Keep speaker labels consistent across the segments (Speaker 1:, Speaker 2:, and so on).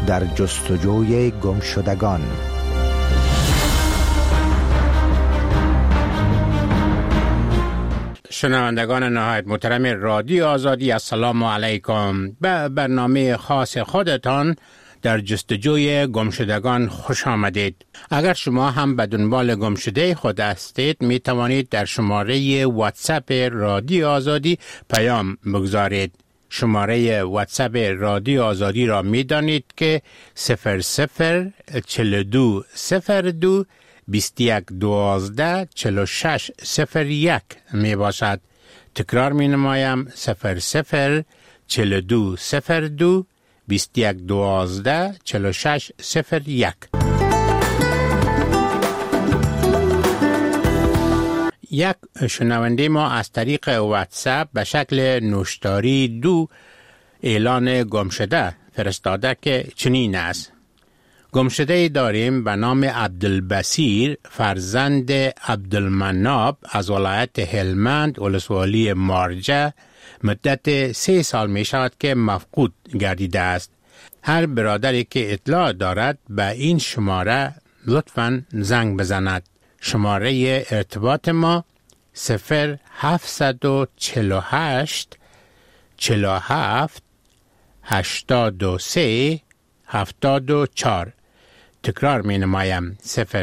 Speaker 1: در جستجوی گمشدگان.
Speaker 2: شنوندگان نهایت محترم رادیو آزادی، السلام علیکم. به برنامه خاص خودتان در جستجوی گمشدگان خوش آمدید. اگر شما هم به دنبال گمشده خود هستید، می توانید در شماره واتساپ رادیو آزادی پیام بگذارید. شماره واتساپ رادیو آزادی را می دانید که 004202 2112 4601 می باشد. تکرار می نمایم 004202 2112 4601. یک شنونده ما از طریق واتساپ به شکل نوشتاری 2 اعلان گمشده فرستاده که چنین است: گمشده داریم به نام عبدالبصیر فرزند عبدالمناب از ولایت هلمند ولسوالی مارجه. مدت 3 سال می شود که مفقود گردیده است. هر برادری که اطلاع دارد به این شماره لطفاً زنگ بزند. شماره ارتباط ما 0748 47 83 74. تکرار می نمایم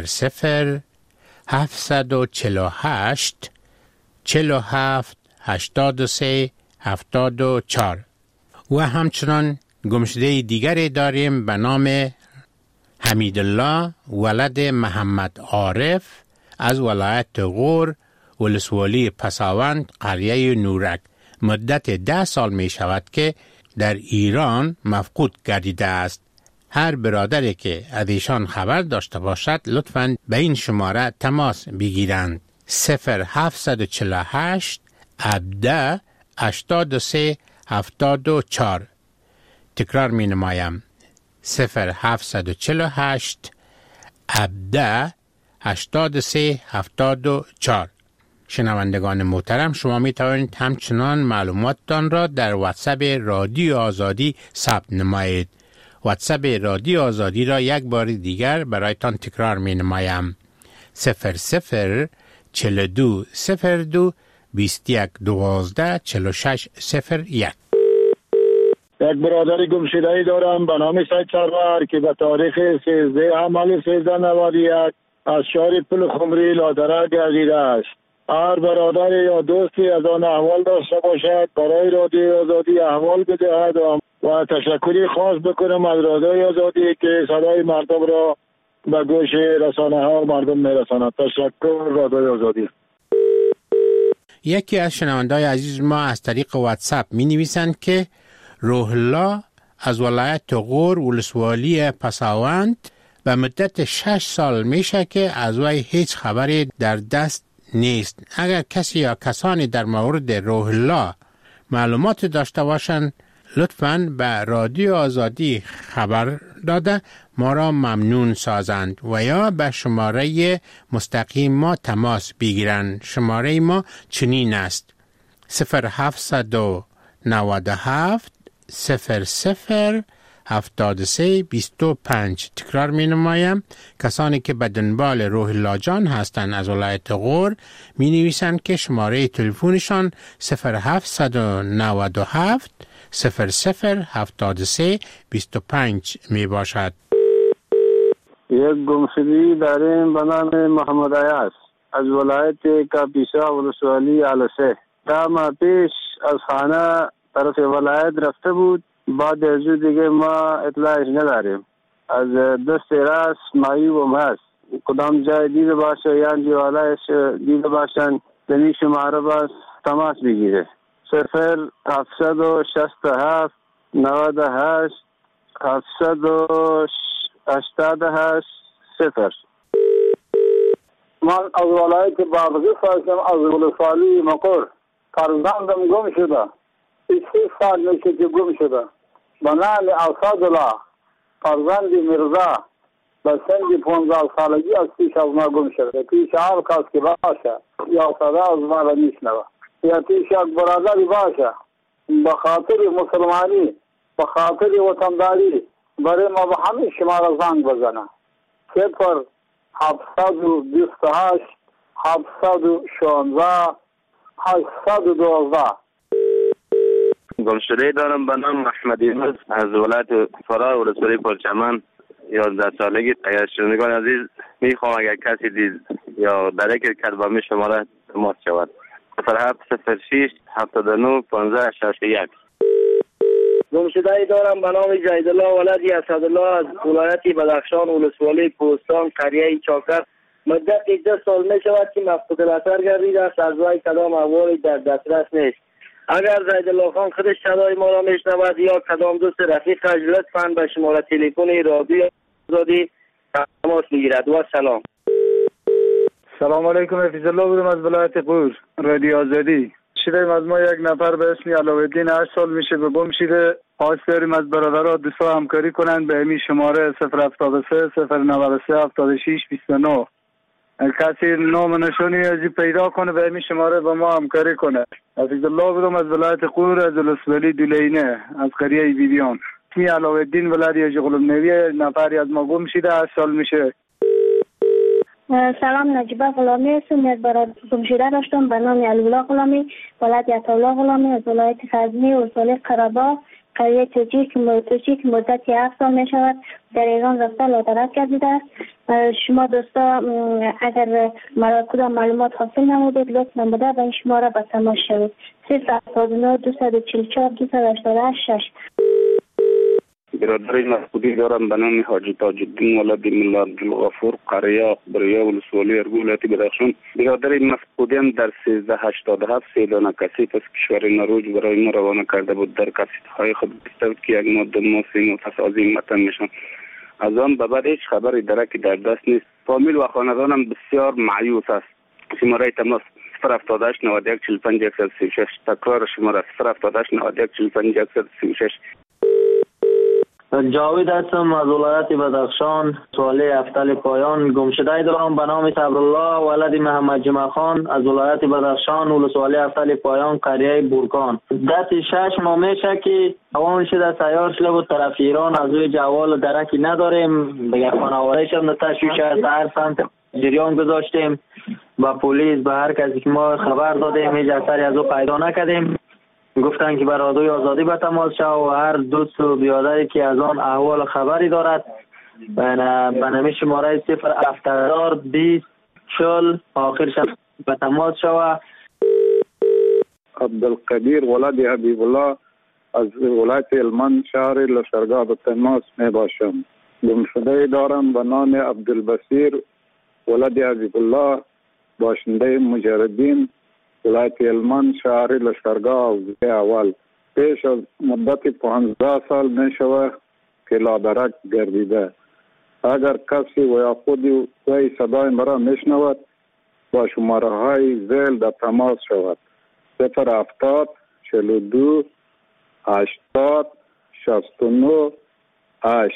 Speaker 2: 0748 47 83 74. و همچنان گمشده دیگری داریم به نام حمیدالله ولد محمد عارف از ولایت غور ولسوالی پساوند قریه نورک. مدت 10 سال می شود که در ایران مفقود گردیده است. هر برادری که از ایشان خبر داشته باشد لطفاً به این شماره تماس بگیرند. 0748 17 83 74. تکرار می نمایم 0748 17 83 74. شنوندگان محترم، شما می توانید همچنان معلوماتتان را در واتساپ رادیو آزادی ثبت نمایید. واتساپ رادیو آزادی را یک بار دیگر برایتان تکرار می نمایم: 004202 2112 4601.
Speaker 3: یک برادر گمشده‌ای دارم به نام سید سرور که به تاریخ 13 حمل 1391 از شهر پل خمری لادره گردیده است. هر برادر یا دوستی از آن احوال داشته باشد برای رادیو آزادی احوال بدهد و تشکری خاص بکنم از رادیو آزادی که صدای مردم را به گوش رسانه ها و مردم میرساند. تشکر رادیو آزادی.
Speaker 2: یکی از شنونده‌های عزیز ما از طریق واتساپ می نویسند که روح الله از ولایت غور ولسوالی پساوند به مدت 6 سال میشه که از وی هیچ خبری در دست نیست. اگر کسی یا کسانی در مورد روح الله معلومات داشته باشند لطفاً به رادیو آزادی خبر داده ما را ممنون سازند و یا به شماره مستقیم ما تماس بگیرند. شماره ما چنین است: 0797 00 73 25. تکرار می نمایم. کسانی که به دنبال روح الله جان هستند از ولایت غور می نویسند که شماره تلفنشان 0797 00 73 25 می باشد.
Speaker 3: یک گمشدگی داریم به نام محمد عیاض از ولایت کاپیسا ولسوالی علسه. 10 ماه پیش از خانه طرف ولایت رفته بود. بعد از دیگه ما اطلاعش نداریم. از دست راست معیوب هست. کدام جای دیده باشه یا جوالایش دیده باشن دنی شماره باز تماس بگیره. 0767 98 788 0. من از ولایت بادغیس هستم، از ولسوالی مقر. فرزندم گم شده. 6 سال میشه که گم شده. به نام اسدالله فرزند مرزا به سن 15 سالگی از پیش از ما گم شده. پیش هر کس که باشه یا صدا از ما را میشنوه یا پیش یک برادری باشه به خاطر مسلمانی به خاطر وطنداری برای ما به همه شماره زنگ بزنه 0728 716 812.
Speaker 4: گمشده دارم به نام احمد یونس از ولایت فرا ولسوالی پرچمن 11 سالگی. اگر شنوندگان عزیز میخوام اگر کسی دید یا درک کرد با می شماره تماس شود 0706 79 15 61.
Speaker 3: گمشده دارم به نام جیدالله ولدی اسدالله از ولایت بدخشان ولسوالی پوستان قریه چاکر. مدت 2 سال می شود که مفقود الاثر گردیده است. از وی کدام احوالی در دسترس نیست. اگر جیدالله خان خودش صدای ما را میشنود یا کدام دوست رفیقش لطفاً به شماره تلفن رادیو آزادی تماس بگیرد. و سلام.
Speaker 5: سلام علیکم. حفیظ الله بودم از ولایت قور رادیو آزادی. شدیم از ما یک نفر به اسم علاءالدین 8 سال میشه به گم شده. خواست داریم از برادرها دوستا همکاری کنند به همین شماره 073 093 76 29. کسی نام نشانی ازی پیدا کنه به همین شماره با ما همکاری کنه. حفیظ الله بودم از ولایت قور از ولسوالی دولینه از قریه بیبیان. اسمی علاءالدین ولدی اجغلم نوی نفری از ما گم شده 8 سال میشه.
Speaker 6: سلام، نجیبه غلامی هستم. یک برادر گمشده داشتم به نام علی‌الله غلامی ولد عطاالله غلامی از ولایت غزنی ولسوالی قره‌باغ قریه توچی که مدت 7 سال می شود در ایران رفته لادرک گردیده است. شما دوستا اگر کدام معلومات حاصل نمودید لطف نموده به این شماره به تماس شوید 079 244 288.
Speaker 4: برادر مفقودی دارم به نام حاجی تاج الدین ولد ملا عبدالغفور قریه بریا ولسوالی ولایت بدخشان. برادر مفقودیم در 1387 سیلانه کثیف از کشور نروژ برای ما روانه کرده بود. در کاسیت‌های خود گفته که یک ماده موسیم پس از این متن میشن. از آن به بعد هیچ خبری درکی در دست نیست. فامیل و خاندانم بسیار مایوس است. شماره تماس 078 91 45 136. تکرار شماره 078 91 45 136.
Speaker 7: جاوید هستم از ولایت بدخشان سوالی افتل پایان. گمشده دارم به نام صبرالله ولد محمد جمعه خان از ولایت بدخشان ولسوالی افتل پایان قریه بورکان. دست 6 ماه میشه که روان شده سیار شده بود طرف ایران. از روی جوال درکی نداریم. دیگه خانواده‌اش هم تشویش است. هر سمت جریان گذاشتیم با پلیس به هر کسی که ما خبر دادیم هیچ اثری از او پیدا نکردیم. گفتن که برادوی آزادی به تماس شو و هر دوست و بیادری که از آن احوال خبری دارد به نمی شماره 07020 40 آخرش به تماس شو.
Speaker 3: عبدالقدیر ولد حبیب الله از ولایت هلمند شهر لشکرگاه به تماس می باشم. گمشده دارم به نام عبدالبصیر ولد حبیب الله باشنده مجردین ولایت هلمند شهر لشکرگاه اول. پیش از مدت 15 سال می شود که لادرک گردیده. اگر کسی و یا خودی وی صدای مرا می شنود با شماره های زیل در تماس شود 070 42 80 69 8.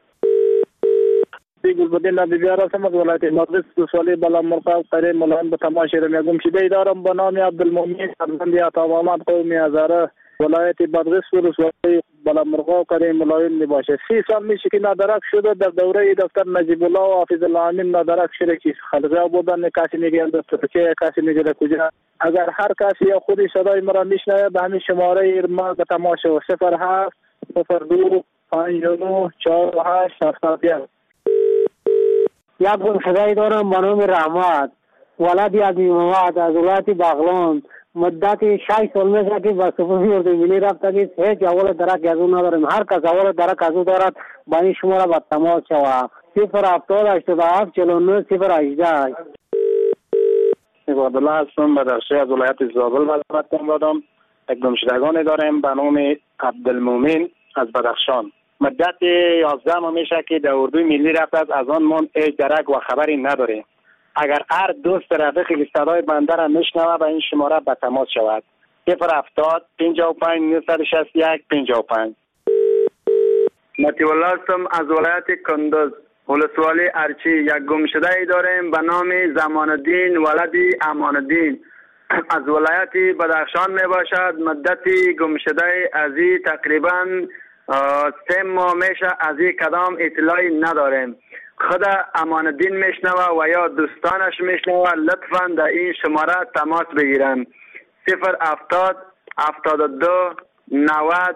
Speaker 3: گلبدین نبیار هستم از ولایت مقدس ولسوالی بالا مرغاب قریه ملان به تماس شدم. گمشده دارم به نام عبدالمؤمن فرزند عطا محمد قومی هزاره ولایت مقدس ولسوالی بالا مرغاب قریه ملایون می باشه. 30 سال میشه که نادرک شده. در دوره دکتر نجیب الله و حافظ الله امین نادرک شده که خلقه بودن. کسی میگه در ترکیه کسی میگه در کجا. اگر هر کسی یا خودی صدای مرا میشنوه به همین شماره ما به تماس شو 07 02 59 48 71.
Speaker 8: یک گمشده دارم به نام رحمت ولد عبدی محمد از ولایت بغلان. مدت 6 سال میشه که به سپاهی اردوگیلی رفته که هیچ اول درک از او نداریم. هر کس اول درک از او دارد با این شماره به تماس شود 070 49 018.
Speaker 3: عبدالله هستم بدخشی از ولایت زابل وزارت دارم. یک گمشدگان داریم به نام عبدالمؤمن از بدخشان. مدت 11 ماه میشه که در اردوی ملی رفته از آن من هیچ درک و خبری نداره. اگر هر دوست رفیقی که صدای بنده را میشنوه به این شماره به تماس شود 070 55 961 55.
Speaker 4: مطیع الله هستم از ولایت کندوز ولسوالی ارچی. یک گمشده ای داریم به نام زمان الدین ولدی امان الدین از ولایت بدخشان می باشد. مدت گمشده ازی تقریبا
Speaker 5: 3 ماه میشه از این کدام اطلاعی نداریم. خود امان الدین میشنوه و یا دوستانش میشنوه لطفاً در این شماره تماس بگیرن 070 72 90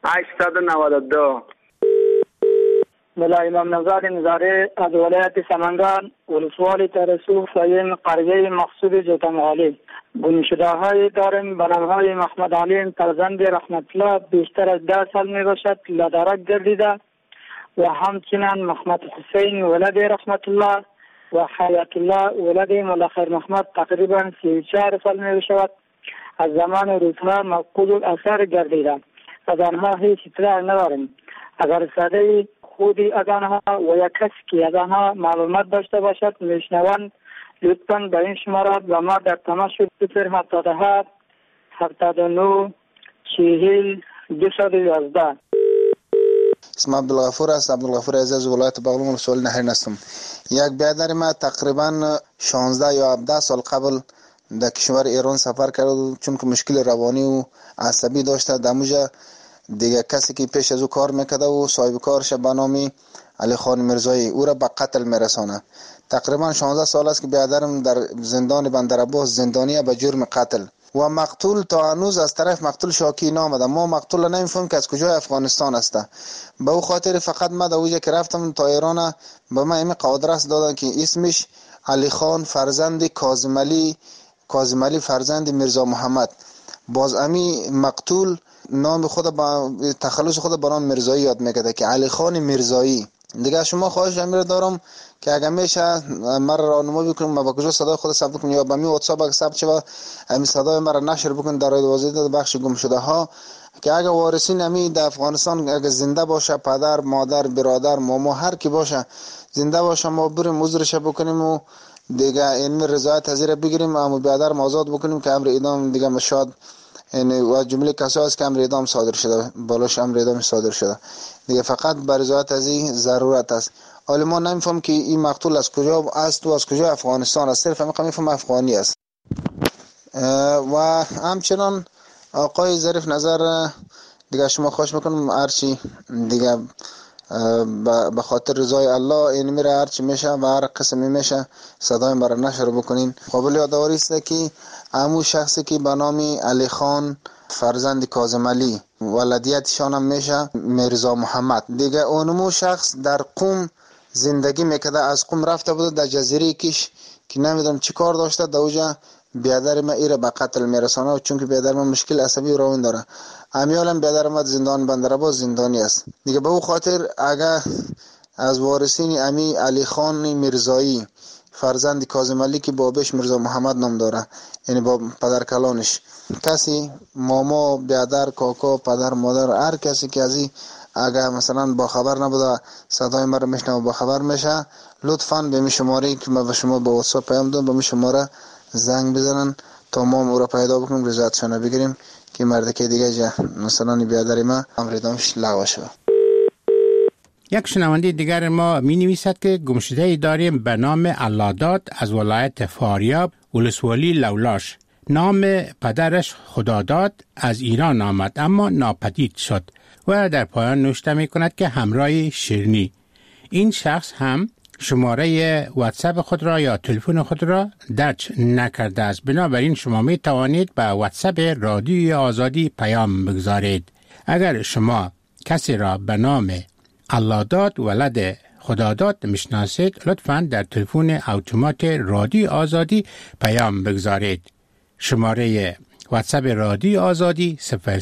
Speaker 5: 892.
Speaker 8: ملا امام نژاد نظاری از ولایت سمنگان ولسوالی ترسو سایم قریه مقصود جوتنغالی گمشده های داریم به نامهای محمد علی فرزند رحمت الله بیشتر از 10 سال می باشد لادرک گردیده و همچنین محمد حسین ولد رحمت الله و حیات الله ولد ملا خیر محمد تقریبا 34 سال می باشد از زمان روزها مفقود الاثر گردیده. از آنها هیچ اطلاع نداریم. اگر ساده خودی از آنها و یا کسی که از آنها معلومات داشته باشد میشنوند لطفاً به این شماره و ما در تماس 077 79 40 211.
Speaker 9: اسم عبدالغفور است. عبدالغفور عزیز ولایت بغلان ولسوالی نهرین هستم. یک برادر ما تقریبا 16 یا 17 سال قبل در کشور ایران سفر کرد چون که مشکل روانی و عصبی داشته. دموجه دیگه کسی که پیش از او کار میکرده و صاحب کارش به نام علی خان میرزایی او را به قتل میرسانه. تقریبا 16 سال است که برادرم در زندان بندرعباس زندانی به جرم قتل و مقتول تا هنوز از طرف مقتول شاکی نامده. ما مقتول نمیفهمیم که از کجای افغانستان است. به او خاطر فقط ما در اوجه که رفتم تا ایران به ما این قادرس دادن که اسمش علی خان فرزند کاظم علی فرزند میرزا محمد. باز امی مقتول نام خود با تخلص خود به نام میرزایی یاد میکرده که علی خان میرزایی. دیگه شما خواهش امیر دارم که اگر میشه مرا راهنمایی بکنید ما با کجا صدای خود ثبت کنم یا با می واتساپ ثبت شه همین صدای مرا نشر بکنید در رادیو وازده بخش گم شده ها که اگر وارثین امی در افغانستان اگر زنده باشه پدر مادر برادر ماما هر کی باشه زنده باشه ما بریم عذرش بکنیم و دیگه این رضایت حاضر بگیریم اما برادر آزاد بکنیم که امر اعدام دیگه مشاد یعنی و جمله کسایی است که امر اعدام صادر شده بالاش امر اعدام صادر شده دیگه فقط بر رضایت از این ضرورت است. حالا ما نمیفهم که این مقتول از کجا است و از کجا افغانستان است. صرف میفهم افغانی است. و همچنان آقای ظریف نظر دیگه شما خواهش میکنم هرچی دیگه به خاطر رضای الله این میره هرچی میشه و هر قسمی میشه صدای مرا نشر بکنین. قابل یادآوری است که همون شخصی که به نام علی خان فرزند کاظم علی ولدیتشان هم میشه میرزا محمد. دیگه اونمو شخص در قم زندگی میکرده از قم رفته بوده در جزیره کش که نمیدونم چی کار داشته در اوجا بیادر ما ایره به قتل میرسانه چون که بیادر ما مشکل عصبی روان داره. امیالم بیادر ما زندان بندرعباس زندانی است. دیگه به او خاطر اگر از وارثین امی علی خان میرزایی فرزند کاظم علی که بابش میرزا محمد نام داره یعنی با پدر کلانش کسی ماما بیادر کاکا پدر مادر هر کسی که از این اگر مثلا با خبر نبوده صدای مرا میشنوه با خبر میشه لطفاً به می شماره که ما به شما با واتساپ پیام دادم به می شماره زنگ بزنن تا ما او را پیدا بکنیم رضایتشان بگیریم که مرد که دیگه مثلا بیادر ما امر اعدامش لغو شود.
Speaker 2: یک شنونده دیگر ما می نویسد که گمشده‌ای داریم به نام اللهداد از ولایت فاریاب ولسوالی لولاش. نام پدرش خداداد از ایران آمد اما ناپدید شد و در پایان نوشته می کند که همراه شیرنی. این شخص هم شماره واتساپ خود را یا تلفن خود را درج نکرده است. بنابراین شما می توانید به واتساپ رادیوی آزادی پیام بگذارید. اگر شما کسی را به نام اللهداد ولد خداداد میشناسید لطفاً در تلفن اتومات رادیو آزادی پیام بگذارید. شماره واتساپ رادیو آزادی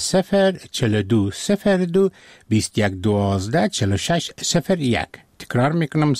Speaker 2: 004202 2112 4601. تکرار میکنم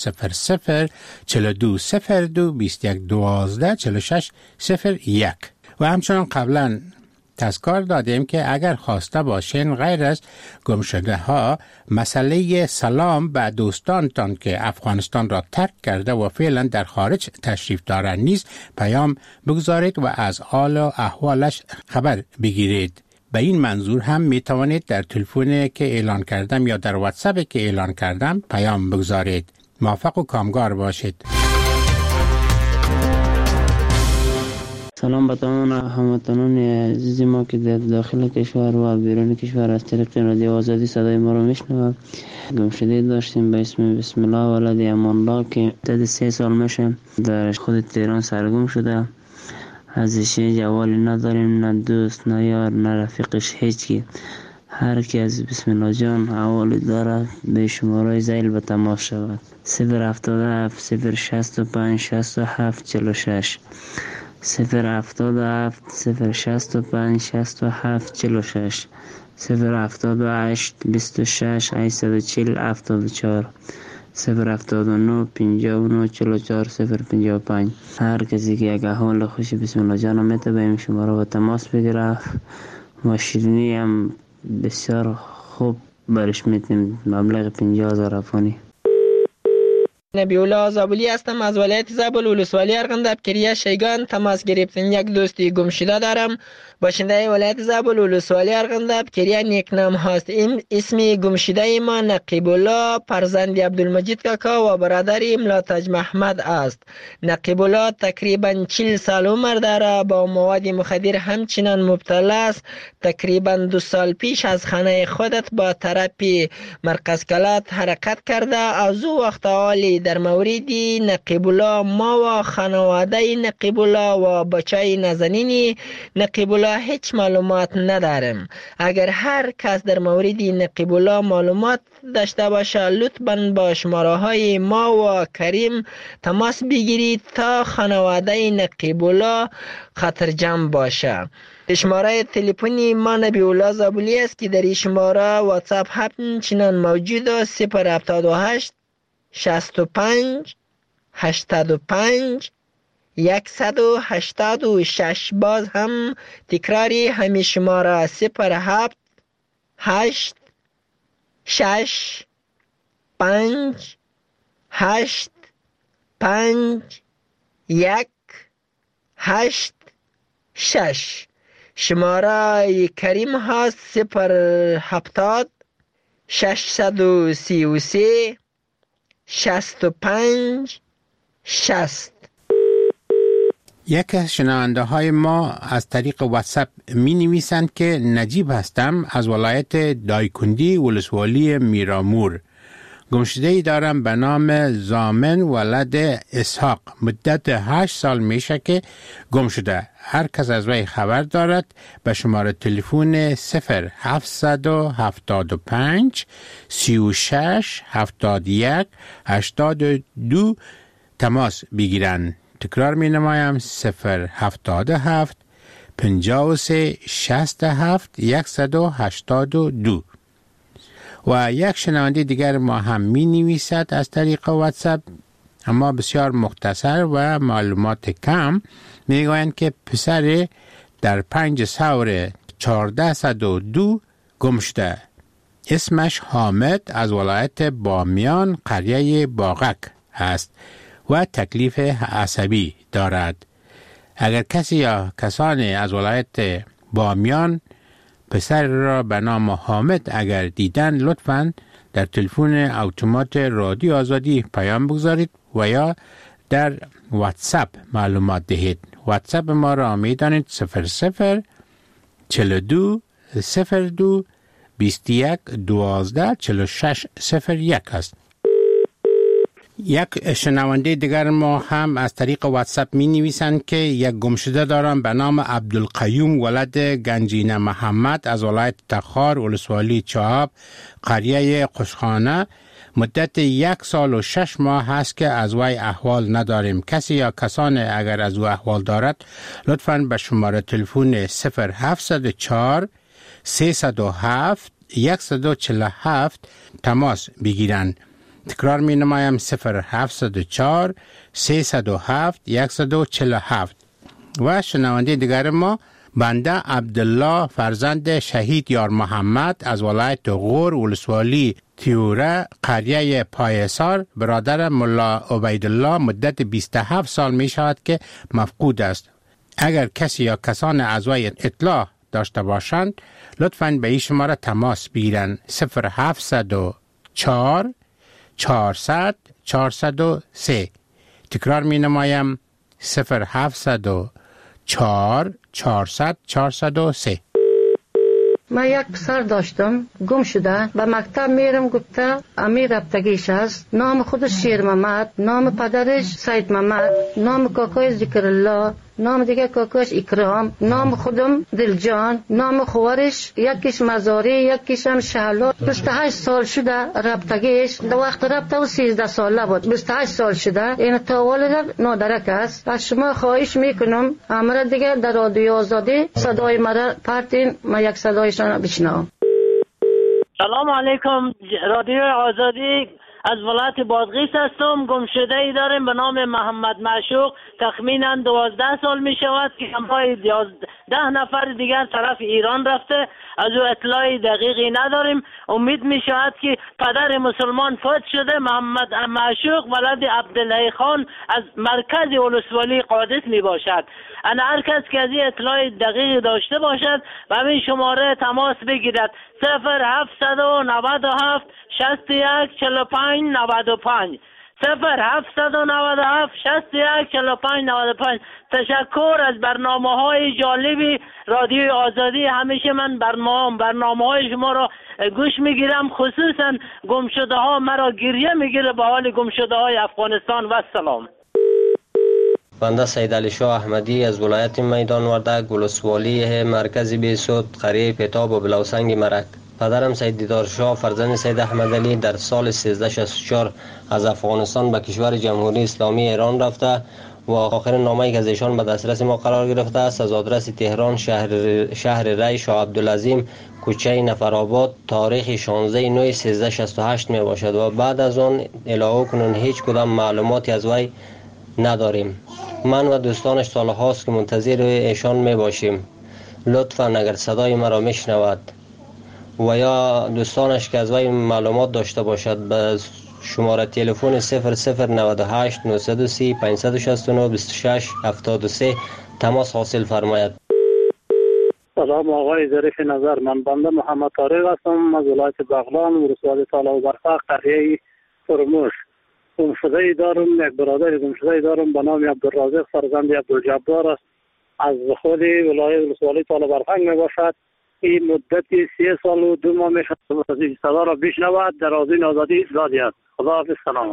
Speaker 2: 004202 2112 4601. و همچنان قبلا تذکر دادیم که اگر خواسته باشین غیر از گمشده ها مسئله سلام به دوستانتان که افغانستان را ترک کرده و فعلا در خارج تشریف دارند نیز پیام بگذارید و از حال و احوالش خبر بگیرید. به این منظور هم می توانید در تلفن که اعلان کردم یا در واتساپ که اعلان کردم پیام بگذارید. موفق و کامگار باشید.
Speaker 10: سلام به تمام هموطنان عزیز ما که در داخل کشور و بیرون کشور از طریق رادیو آزادی صدای ما رو میشنوند. گمشده داشتیم به اسم بسم الله ولد امان الله که مدت 3 سال میشه در خود تهران سرگم شده. ازش جوالی نداریم، نه دوست نه یار نه رفیقش، هیچکی. هر کی از بسم الله جان حوالی داره به شماره زیل به تماس شود. 077 065 67 46 077 065 67 46 078 26 840 74 079 59 44 055. هر کسی که یک حال خوشی بسم الله جان میته به این شماره و تماس بگیره و شیرینی هم بسیار خوب برش میتیم. مبلغ 50,000 افغانی.
Speaker 11: نبی الله زابلی هستم از ولایت زابل ولسوالی ارغنداب کریه شیگان تماس گرفتن. یک دوستی گم شده دارم، باشنده ولایت زابل ولسوالی ارغنداب کریه نیکنام هست. اسمی گم شده ما نقیب الله فرزند عبدالمجید کاکا و برادر ملاتج محمد است. نقیب الله تقریبا 40 سال عمر داره، با مواد مخدر همچنان مبتلا است. تقریبا 2 سال پیش از خانه خودت با طرف مرکز کلات حرکت کرده. از او وقت حالی در مورد نقیب الله ما و خانواده نقیب الله و بچه نازنین نقیب الله هیچ معلومات نداریم. اگر هر کس در مورد نقیب الله معلومات داشته باشه لطفاً با شماره های ما و کریم تماس بگیرید تا خانواده نقیب الله خطرجم باشه. شماره تلفنی ما نبی الله زابلی است که در این شماره واتساپ همچنان موجود است. 078 65 85 186. باز هم تکراری همین شماره 07 8 6 5 8 5 1 8 6. شماره کریم هست 070 633 65 60.
Speaker 2: یک از شنونده های ما از طریق واتساپ می نویسند که نجیب هستم از ولایت دایکندی ولسوالی میرامور. گمشده‌ای دارم به نام زامن ولد اسحاق. مدت 8 سال میشه که گم شده. هر کس از وی خبر دارد به شماره تلفن 0775 36 71 82 تماس بگیرند. تکرار می نمایم 077 53 67 182. و یک شنونده دیگر ما هم می نویسد از طریق واتساپ، اما بسیار مختصر و معلومات کم. می گویند که پسر در 5 سور 1402 گم شده. اسمش حامد از ولایت بامیان قریه باغک است و تکلیف عصبی دارد. اگر کسی یا کسانی از ولایت بامیان پسر را به نام حامد اگر دیدن لطفاً در تلفن اتومات رادیو آزادی پیام بگذارید و یا در واتساپ معلومات دهید. واتساپ ما را میدانید 00 42 02 21 12 46 01 است. یک شنونده دیگر ما هم از طریق واتساپ می نویسند که یک گمشده دارم به نام عبدالقیوم ولد گنجینه محمد از ولایت تخار ولسوالی چهاب قریه قشخانه. مدت 1 سال و 6 ماه هست که از وی احوال نداریم. کسی یا کسانی اگر از او احوال دارد لطفاً به شماره تلفن 0704 307 147 تماس بگیرند. تکرار می نمایم 0704 307 147. و شنونده دیگر ما بنده عبدالله فرزند شهید یار محمد از ولایت غور ولسوالی تیوره قریه پایسار برادر ملا عبیدالله مدت 27 سال می شود که مفقود است. اگر کسی یا کسان از وی اطلاع داشته باشند لطفاً به این شماره تماس بگیرند 0704 400 403. تکرار می نمایم 0704 400-403.
Speaker 12: من یک پسر داشتم گم شده به مکتب میرم گفته امیر رفتگیش است. نام خودش شیر محمد، نام پدرش سید محمد، نام کاکایش ذکر الله، نام دیگه کاکاش اکرام، نام خودم دلجان، نام خوارش یکیش مزاری یکیش هم شهلا. 28 سال شده رفتگیش. در وقت رفته و 13 ساله بود. 28 سال شده. این تا والد نادرک است. از شما خواهش میکنم امر دیگه در رادیو آزادی صدای مرا پرتین، من یک صدایشان بشنوم.
Speaker 13: سلام علیکم. رادیو آزادی از ولایت بادغیس هستم. گمشده ای داریم به نام محمد معشوق. تخمینا 12 سال می شود که همراه 10 نفر دیگر طرف ایران رفته. از او اطلاعی دقیقی نداریم. امید می شود که پدر مسلمان فوت شده. محمد معشوق ولد عبدالله خان از مرکز ولسوالی قادس می باشد. انا هر کس که از این اطلاع دقیقی داشته باشد و همین شماره تماس بگیرد 0797 61 45 95 0797 61 45 95. تشکر از برنامه‌های جالبی رادیو آزادی. همیشه من برنامه‌های شما را گوش میگیرم، خصوصا گمشده ها مرا گریه میگیره به حال گمشده های افغانستان. و سلام.
Speaker 14: بنده سید علی شاه احمدی از ولایت میدان وردک ولسوالی مرکز بیسود قریه پیتاب و بلوسنگ مرک. پدرم سید دیدار شاه فرزند سید احمد علی در سال 1364 از افغانستان به کشور جمهوری اسلامی ایران رفته و آخرین نامه‌ای که از ایشان به دسترس ما قرار گرفته است از آدرس تهران شهر ری شاه عبدالعظیم کوچه نفرآباد تاریخ 16/9/1368 می باشد و بعد از آن الهو کنون هیچ کدام معلوماتی از وی نداریم. من و دوستانش سال هاست که منتظر ایشان می باشیم. لطفاً اگر صدای مرا میشنود و یا دوستانش که از وی معلومات داشته باشد به شماره تلفن 0098 930 569 26 73 تماس حاصل فرماید.
Speaker 15: سلام آقای ظریف نظر. من بنده محمد طارق هستم از ولایت بغلان ولسوالی طالع و برفق قریه فرموش. گمشده‌ای دارم، یک برادر گمشده‌ای دارم به نام عبدالرازق فرزند عبدالجبار است. از خود ولایت ولسوالی طالع و برفق می باشد. این مدتی 3 سال و 2 ماه می شود صدا را بشنود. در رادیو آزادی زادی است. خداحافظ. سلام.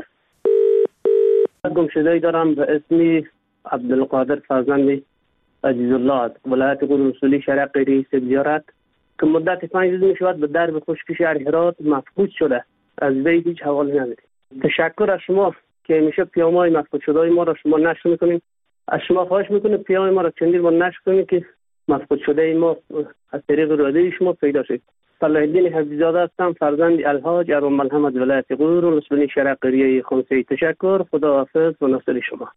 Speaker 16: گمشده‌ای دارم به اسم عبدالقادر فرزند عزیز الله ولایت ولسوالی شرق قریه سبزیارت که مدت 5 روز می شود به درب خشکی شهر هرات مفقود شده. از وی هیچ حوالی نداریم. تشکر از شما که همیشه پیام‌های مفقود شده‌های ما را شما نشر می‌کنید. از شما خواهش می‌کنم پیام ما را چندین بار نشر کنید که مفقود شده ما از طریق رادیوی شما پیدا شد. صلاح الدین حفیظ‌زاده هستم فرزند الحاج ارم محمد ولایت غور ولسوالی شرق قریه خمسی. تشکر. خداحافظ و ناصر شما.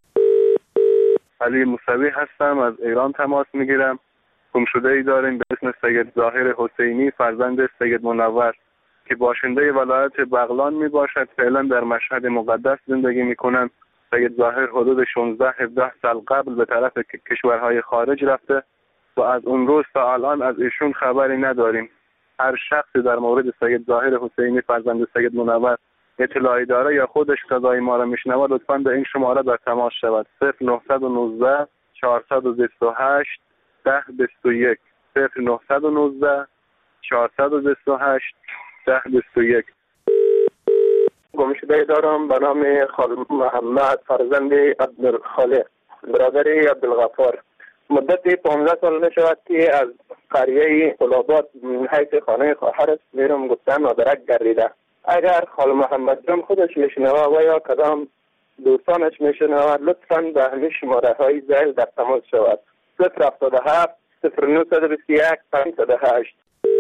Speaker 17: علی موسوی هستم از ایران تماس میگیرم. گمشده‌ای داریم به اسم سید ظاهر حسینی فرزند سید منور که باشنده ولایت بغلان می باشد. فعلا در مشهد مقدس زندگی می کنند. سید ظاهر حدود 16-17 سال قبل به طرف کشورهای خارج رفته و از اون روز تا الان از ایشون خبری نداریم. هر شخصی در مورد سید ظاهر حسینی فرزند سید منور اطلاعی داره یا خودش صدای ما را میشنوه لطفاً به این شماره در تماس شود. 0919 428 1021 0919 428 1021.
Speaker 18: گمشده‌ای دارم به نام خال محمد فرزند عبدالخالق برادر عبدالغفار. مدت 15 سال می شود که از قریه قلابات حیث خانه خواهرش میرم گفتن نادرک گردیده. اگر خال محمد جان خودش میشنوه و یا کدام دوستانش میشنوه لطفاً به همین شماره های ذیل در تماس شود. 077 0921 508.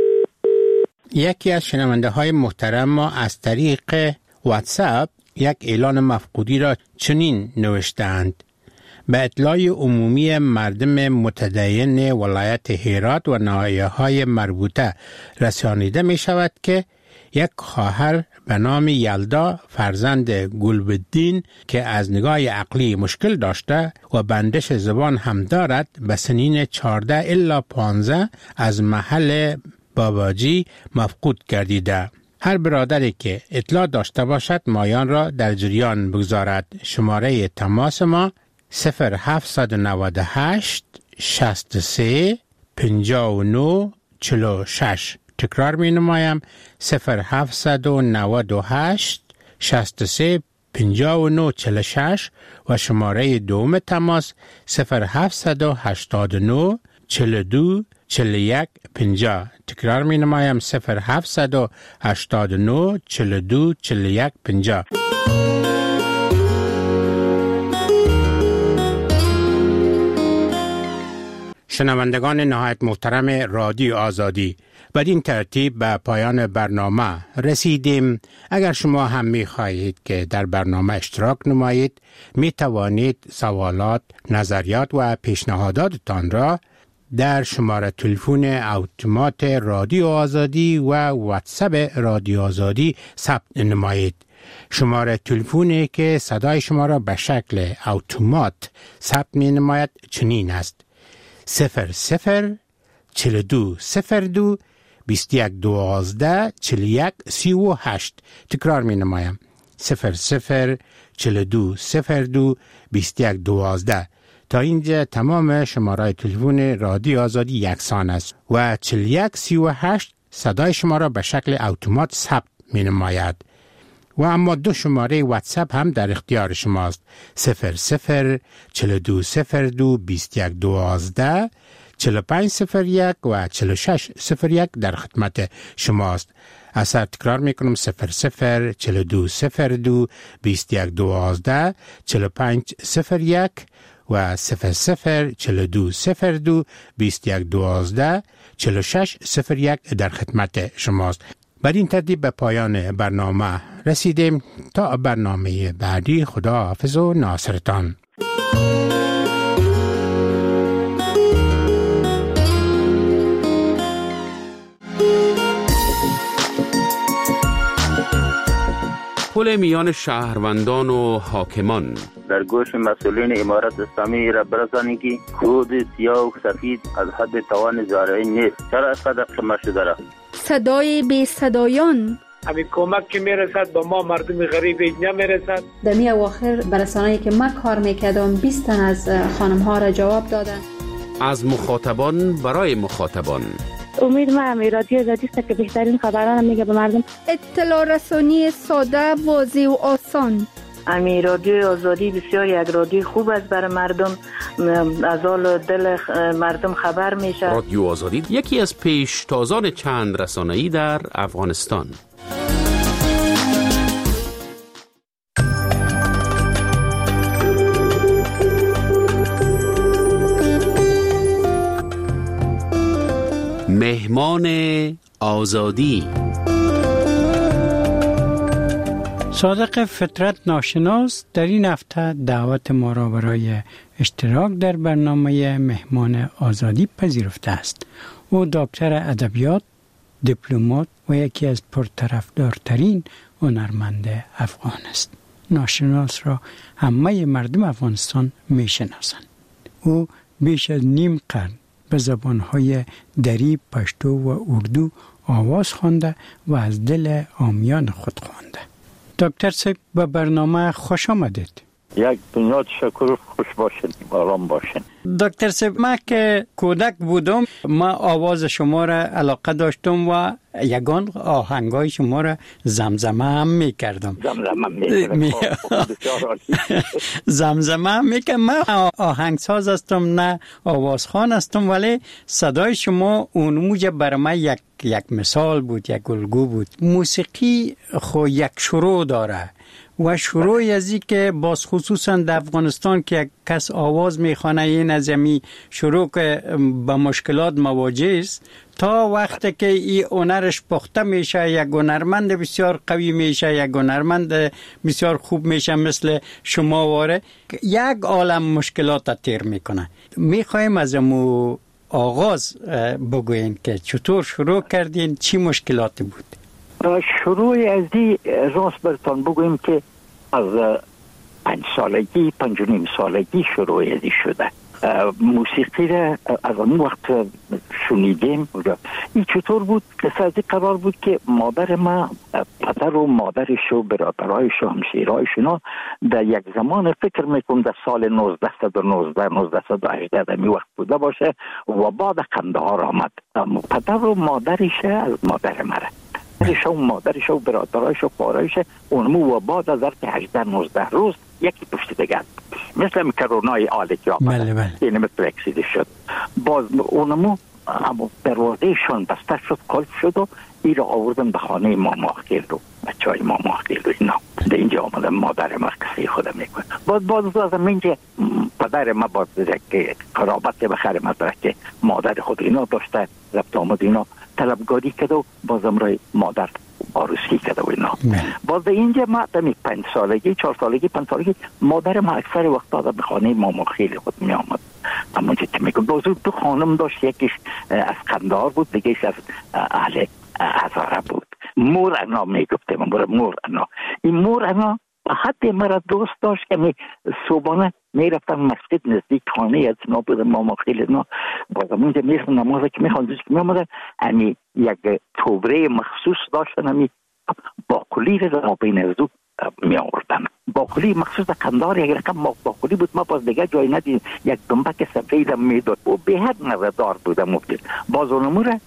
Speaker 2: یکی از شنونده های محترم ما از طریق واتساپ یک اعلان مفقودی را چنین نوشتند: به اطلاع عمومی مردم متدین ولایت هرات و ناحیه‌های مربوطه رسانیده می شود که یک خواهر به نام یلدا فرزند گلبدین که از نگاه عقلی مشکل داشته و بندش زبان هم دارد به سنین 14 الی 15 از محل باباجی مفقود گردیده. هر برادری که اطلاع داشته باشد مایان را در جریان بگذارد. شماره تماس ما 0798 63 59 46. تکرار می نمایم 0798 63 59 46 و شماره دوم تماس 0789 42 41 50. تکرار می نمایم 0789 42 41 50. شنوندگان نهایت محترم رادیو آزادی، بدین ترتیب به پایان برنامه رسیدیم. اگر شما هم می خواهید که در برنامه اشتراک نمایید، می توانید سوالات، نظریات و پیشنهاداتتان را در شماره تلفن اتومات رادیو آزادی و واتساپ رادیو آزادی ثبت نمایید. شماره تلفنی که صدای شما را به شکل اتومات ثبت می نماید چنین است: 00 42 02 21 12 41 38. تکرار می نمایم: 00 42 02 21 12. تا اینجا تمام شماره تلفن رادیو آزادی یکسان است و 41 38 صدای شما را به شکل اتومات ثبت می نماید. و اما دو شماره واتساپ هم در اختیار شماست: 00 42 02 21 12 4501 و 4601 در خدمت شماست. از تکرار میکنم: 00 42 02 21 12 4501 و 00 42 02 21 12 4601 در خدمت شماست. بر این ترتیب به پایان برنامه رسیدیم. تا برنامه بعدی، خدا حافظ و ناصرتان.
Speaker 19: پل میان شهروندان و حاکمان.
Speaker 4: در گوش مسئولین امارت اسلامی را برسانید که کود سیاه و سفید از حد توان زارعی نیست. چرا از قدر شما شده را؟
Speaker 20: صدای بی صدایان.
Speaker 21: همین کمک که میرسد با ما مردم غریب اینجا میرسد.
Speaker 22: در می اواخر برسانه‌ای که من کار میکردم 20 تن از خانم ها را جواب دادن.
Speaker 19: از مخاطبان برای مخاطبان.
Speaker 6: امید من رادیو آزادی است که بهترین خبران میگه به مردم.
Speaker 20: اطلاع رسانی ساده، واضح و آسان.
Speaker 23: امی رادیو آزادی بسیار یک رادیو خوب است برای مردم، از حال دل مردم خبر میشه.
Speaker 19: رادیو آزادی یکی از پیشتازان چند رسانه‌ای در افغانستان. مهمان آزادی.
Speaker 24: صادق فطرت ناشناس در این هفته دعوت ما را برای اشتراک در برنامه مهمان آزادی پذیرفته است. او دکتر ادبیات، دیپلمات و یکی از پرطرفدارترین هنرمند افغان است. ناشناس را همه مردم افغانستان میشناسند. او بیش از نیم قرن به زبانهای دری، پشتو و اردو آواز خوانده و از دل عامیان خود خوانده. دکتر صاحب به برنامه خوش آمدید.
Speaker 25: یک دنیا تشکر، خوش باشین، آرام باشین.
Speaker 24: دکتر صاحب، من که کودک بودم ما آواز شما را علاقه داشتم و یگان آهنگای شما را زمزمه هم میکردم. زمزمه هم میکردم. من آهنگساز هستم نه آوازخوان هستم، ولی صدای شما اون موجه برای من یک مثال بود، یک الگو بود. موسیقی خو یک شروع داره و شروع ازی که باز خصوصا در افغانستان که یک کس آواز میخوانه این از یمی شروع که با مشکلات مواجه است تا وقتی که این هنرش پخته میشه، یک هنرمند بسیار قوی میشه، یک هنرمند بسیار خوب میشه مثل شما واره، یک عالم مشکلات تیر میکنه. میخوایم از امو آغاز بگوین که چطور شروع کردین، چی مشکلاتی بود؟
Speaker 25: شروع از دی راست برتان بگویم که از 5 سالگی 5.5 سالگی شروع ازی شده. موسیقی را از اون وقت شنیدیم. این چطور بود؟ قصه از این قرار بود که مادر ما، پدر و مادرش و برادرایش و همسایه‌هایشون در یک زمان فکر میکنم در سال 1918 در می وقت بوده باشه و بعد قندهار آمد. پدر و مادرش از مادر مره، مادرش و برادرایش و پارایش اونمو و بعد از 18-19 روز یکی پشت دیگر مثل کرونای آلی که آمده، این مثل اکسیده شد. باز اونمو دروازهشون بسته شد، کلف شد و ای را آوردن به خانه ماما خیل رو، بچه های ماما خیل رو. اینا در اینجا آمدن مادر ما کسی خودم میکنه. باز از اینجا پدر ما باز که قرابت بخیر مدرک که مادر خود اینا داشته، رفت آمد اینا طلبگاری کرده و بازم رای مادر آروسی کرده و اینا. باز اینجا ما دمی 5 سالگی 4 سالگی 5 سالگی مادر ما اکثر وقت آده به خانه ماما خیلی خود می آمد. اما چه میگم باز دو خانم داشت، یکیش از قندهار بود، دیگهش از اهل هزاره بود. مور انا میگفتم، مور انا. این مور انا حتی مرا دوست داشت که صبحانه میرفتم مسجد نزدیک خانه از اینا بود ماما خیلی اینا. بازم اونجا میرفتم نماز که میخواندش که میامدن امی یک توبره مخصوص داشتن، امی باقلی را ما بین از دو میآوردن. باقلی مخصوص قندهار یک رقم باقلی بود، ما باز دیگه جای ندید، یک دنبک سفید میداد و به حد مزه‌دار بود. باز اونمو را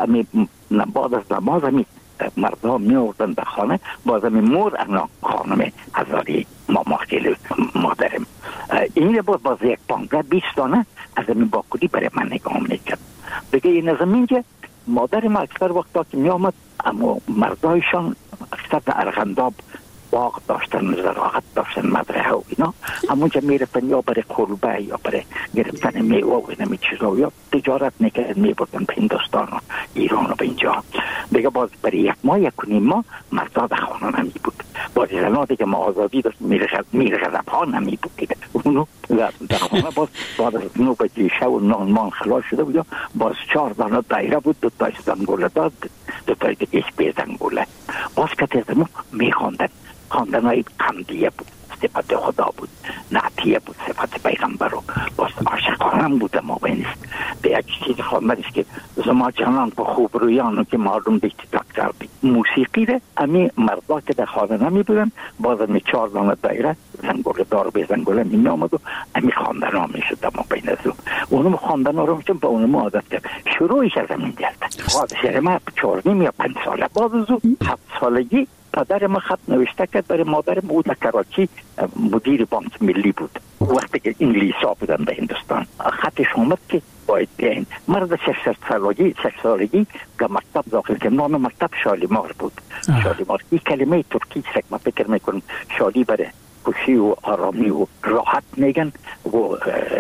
Speaker 25: بعد از نماز امی مردم می آوردن به خانه. بازم مور انا خانم هزاری ماما خیلی مادرم این باز یک 15-20 دانه از این باقلی برای من نگاه میکرد. دیگه این از اینجا مادر ما اکثر وقتا که می آمد، اما مردایشان اکثر در ارغنداب باغ داشتن، زراعت داشتن، مزرعه و اینا، همونجا میرفتن یا برای قربه یا برای گرفتن میوه و اینمی چیزا یا تجارت میکردن میبردن به هندوستان و ایران و به اینجا. دیگه باز برای 1 ماه 1.5 ماه مردا در خانه نمی بود. باز زنا دیگه ما آزادی داشت، میرغذب ها نمی بود دیگه. اونو در خانه باز بعد از 9 بجه شب و نان خلاص شده بود، باز 4 دانه دایره بود، 2 تاش زنگوله داد، 2 تاش دیگه به زنگوله. باز که تزمو میخواندن، خواندنهای قمدیه بود، صفت خدا بود، نعتیه بود، صفت پیغمبر رو. باز عاشقانم بود ما بینست. به یک چیز خواندنش که زما جانان په خوب رویانو که معلوم دیگه تک کردی. موسیقی ده امی مردا که در خانه نمی بودن، باز امی 4 دانه دایره زنگوله دار به زنگوله می آمد و امی خواندن ها می شد ما بین از اونم خواندن ها رو میشم با اونم عادت کرد. شروعش از همین گرد. خواهد ما 4 یا 5 ساله. باز از 7 سالگی پدر ما خط نوشته کرد برای مادرم. او در کراچی مدیر بانک ملی بود وقتی که انگلیسا بودن به هندوستان. خطش اومد که باید بیاین. مرد 6 سالگی که مکتب داخل که نام مکتب شالیمار بود. شالیمار این کلمه ترکی است، ما فکر میکنم شالی برای خوشی و آرامی و راحت میگن و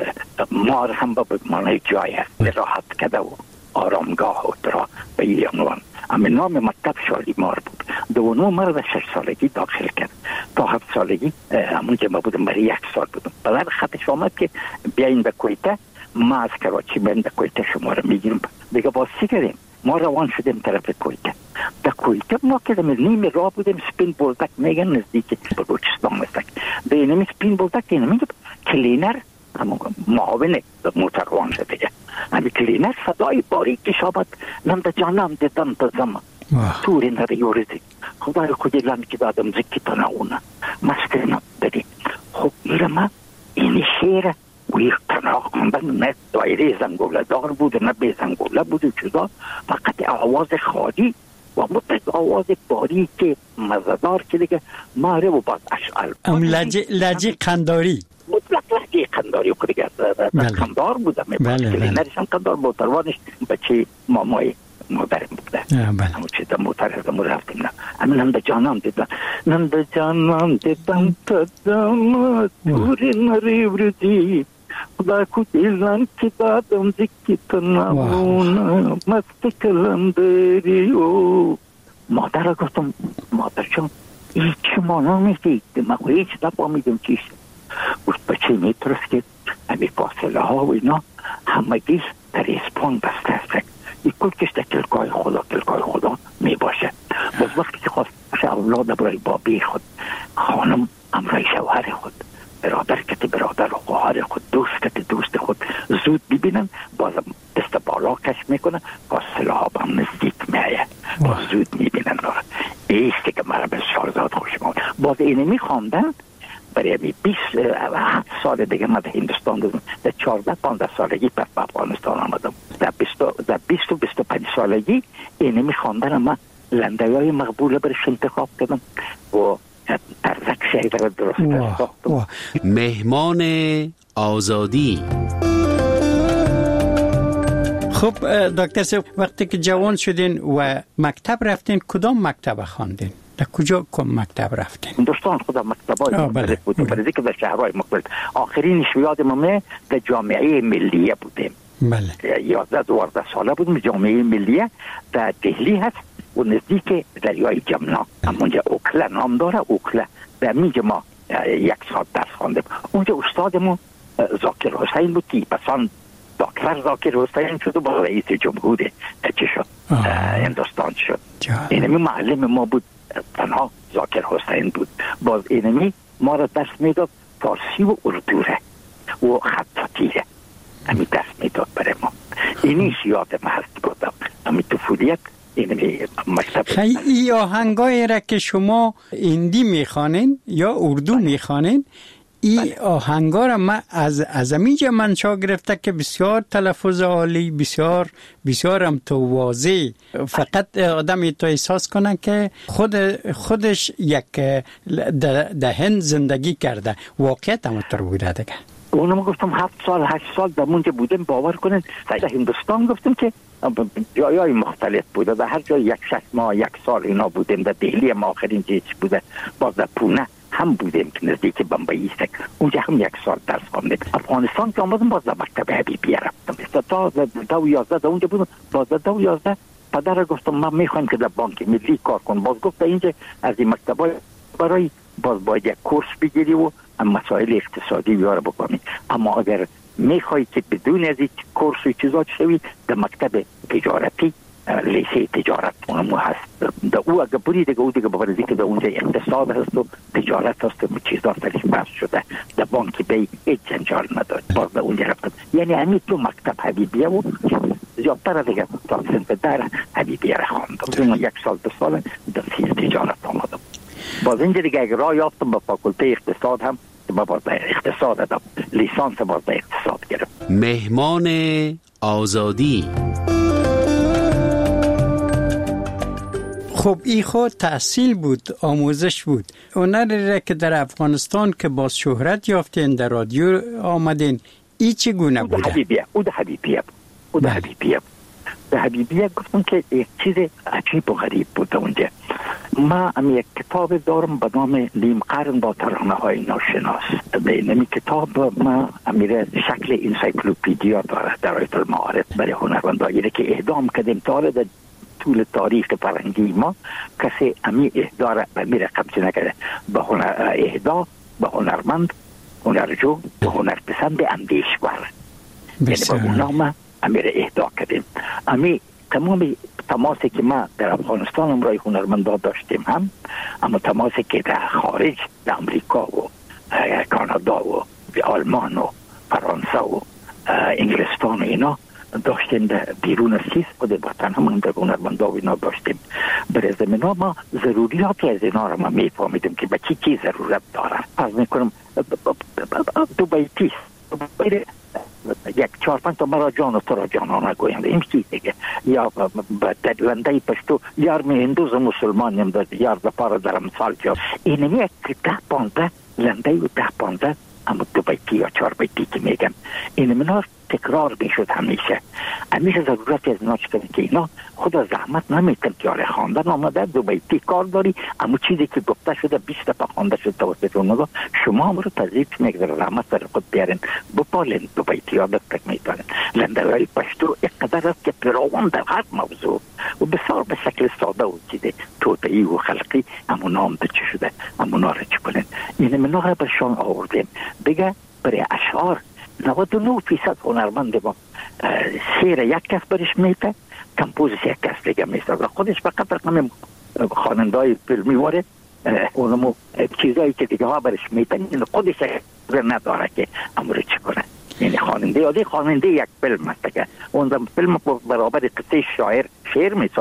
Speaker 25: مار هم به معنی جای است، راحت کده و آرامگاه و درا به این عنوان. اما نام مکتب شالیمار بود. دوانو مرد 6 سالگی داخل کرد تا 7 سالگی همونجا ما بودم، برای 1 سال بودم. بعد خطش آمد که بیاین به کویته. ما از کراچی بیاین به کویته شما رو میگیرم. دیگه باز چی کردیم؟ ما روان شدیم طرف کویته. در کویته ما که نیم راه بودیم، سپین بولدک میگن نزدیک بلوچستان مستک. به اینمی سپین بولدک اینمی کلینر معاون موتروان شده دیگه. همین کلینر صدای باریکش آمد، نمده جانم دیدم تا زمان توری نریورزی خدای خودی لن که دادم زکی تناونه مسترنا بدی. خب ایرما این شیر و یک تنها خوندن نه دایره زنگوله دار بود نه به زنگوله بود و چیزا، فقط آواز خالی و مطلق آواز باریک مزدار که دیگه ماره و باز اشعال
Speaker 24: لجه قنداری
Speaker 25: مطلق لحجه قنداری و دیگه قندار بودم. کلینرش هم قندار موتروانش بچه مامای مادرم بوده. همون چیز موتر از امور رفتیم. نه اما نم به جانم دیدم، نم به جانم دیدم تا داماد توری نریورزی خدا کدیلن که دادم زکی تناونه مست کلندری و مادر گفتم مادر چون هیچ مانا میدید ما هیچ نفهمیدم چیست. گفت بچه میترس که همی فاصله ها و اینا همگیز در اسپان بسته است. این کلکش در تلقای خدا می باشه. باز وقتی که خواست اولاد برای بابی خود، خانم امرای شوهر خود، برادر کت برادر و خواهر خود، دوست کت دوست خود باز زود میبینن ایستی که مرا بسیار زیاد خوش آمد. باز اینمی خواندن برای 27 سال دیگه من در هندوستان بودم. در 14-15 سالگی پس به افغانستان آمدم. در 20-25 سالگی اینمی خواندن من لنده‌های مقبول برش انتخاب کردم و ترزک شهر را درست ساختم.
Speaker 19: مهمان آزادی.
Speaker 24: خب دکتر صاحب، وقتی که جوان شدین و مکتب رفتین، کدام مکتب خواندین؟ در کجا مکتب رفتین؟
Speaker 25: هندوستان خودم مکتبای مختلف بود. برای که در شهرهای مختلف. آخرین یاد ما در جامعه ملیه بودیم.
Speaker 24: بله.
Speaker 25: 11-12 ساله بودیم. جامعه ملیه در دهلی هست و نزدیک دریای جمنا. همونجا اوکلا نام داره. اوکلا در میجه ما 1 ساعت درس خواندیم. اونجا استادمون ذاکر حسین بود که پسان دکتر ذاکر حسین شد و با رئیس جمهور چه شد هندوستان شد. اینمی معلم ما بود، تنها ذاکر حسین بود. باز اینمی ما را درس میداد فارسی و اردو و خطاطی همی درس میداد برای ما. اینی یاد ما هست بودم. همی طفولیت اینمی مکتب.
Speaker 24: خیلی آهنگای را که شما هندی میخوانین یا اردو میخوانین، این آهنگا را من از امیجا منشا گرفته که بسیار تلفظ عالی، بسیار هم تو واضح، فقط آدم تو احساس کنه که خودش یک در هند زندگی کرده. واقعیت هم تو بوده دیگه.
Speaker 25: اونم گفتم 7-8 سال در اونجا بودم. باور کنین در هندوستان گفتم که جایای مختلف بوده. در هر جای 6 ماه 1 سال اینا بودیم. در دهلی ما آخرین چیز بوده. باز در پونه هم بودیم که نزدیک بمبئی است. اونجا هم 1 سال درس خواندیم. افغانستان که آمدم باز در مکتب حبیبیه رفتم. تا 2011 در اونجا بودم. باز در 2011 پدر گفتم من میخوام که در بانک ملی کار کنم. باز گفت اینجا از این مکتبای برای باز باید یک کورس بگیری و مسائل اقتصادی بیاره بکنی. اما اگر میخوای که بدون از این کورس و چیزات شوی در مکتب تجارتی لیسه تجارت اونمو هست. در او اگر بری دیگه او دیگه بفرضی که در اونجا اقتصاد هست و تجارت هست و چیزات درش بحث شده. در بانکی بی هیچ جنجال نداره. باز در اونجا رفتم. یعنی همین تو مکتب حبیبیه و زیادتر دیگه تا سنف در حبیبیه را خواندم. 1 سال 2 سال در تجارت آمدم. باز اینجا دیگه اگر راه یافتم با فاکولته اقتصاد هم باز اقتصاد دادم. لیسانس باز اقتصاد گرفت.
Speaker 19: مهمان آزادی.
Speaker 24: خب این خود تحصیل بود، آموزش بود. اونر که در افغانستان که باز شهرت یافتین، در رادیو آمدین، ای چگونه بوده؟
Speaker 25: او ده حبیبیه. در حبیبیه گفتم که یک چیز عجیب و غریب بود اونجا. ما هم یک کتاب دارم به نام نیم قرن با ترانه های ناشناس. این کتاب ما امیره شکل انسایکلوپدیا داره در آیت المعارف برای هنرمندایی که اعدام کردیم. تا در طول تاریخ فرنگی ما کسی امی اهدا را میره قبض نکرده. به اهدا به هنرمند، هنرجو و هنرپسند اندیشور. یعنی به اونا ما امیره اهدا کردیم. امی تمام تماسی که ما در افغانستان امرای هنرمندا داشتیم هم، اما تماسی که در خارج، در امریکا و کانادا و آلمان و فرانسه و انگلستان و اینا داشتیم. در بیرون از چیز خود وطن هم در هنرمندا و اینا داشتیم. برای زمینا ما ضروریاتی از اینا را ما میفهمیدیم که به چی ضرورت داره. از میکنم دو بیتیست یک 4-5 تا مرا جان و تو را جانانه گوینده. این چیز دیگه. یا در لنده پشتو یار می هندوز و مسلمان نیم داد یار دا پارا در امثال جا. اینمی یک 10-15 لنده و 10-15 اما 2 بیتی یا 4 بیتی که میگم اینمی نا تکرار میشد همیشه ضرورت از اینا چکنه که اینا خود زحمت نمیتن که آره خواندن آمده 2 بیتی کار داری اما چیزی که گفته شده 20 دفعه خوانده شده توسط اونها شما هم رو تذریب میگذاره زحمت در خود بیارین بپالین 2 بیتی یادت تک میتونین. لنده‌های پشتو اقدر است که پیروان در هر موضوع و بسیار به شکل ساده و چیزی توتعی و خلقی اما نام ده چی شده اما ناره چی کنین. اینه من ناره برشان آوردیم بگه برای اشعار 99% هنرمند ما شعر یک کس برش میته کمپوزیس یک کس دیگه میسازه. خودش فقط رقم خواننده‌های فیلمی واره اونمو چیزایی که دیگه ها برش میتن این خودش نداره که امر چی کنه. یعنی خواننده یک فیلم هست که اون فیلم برابر قصه شعر میسازه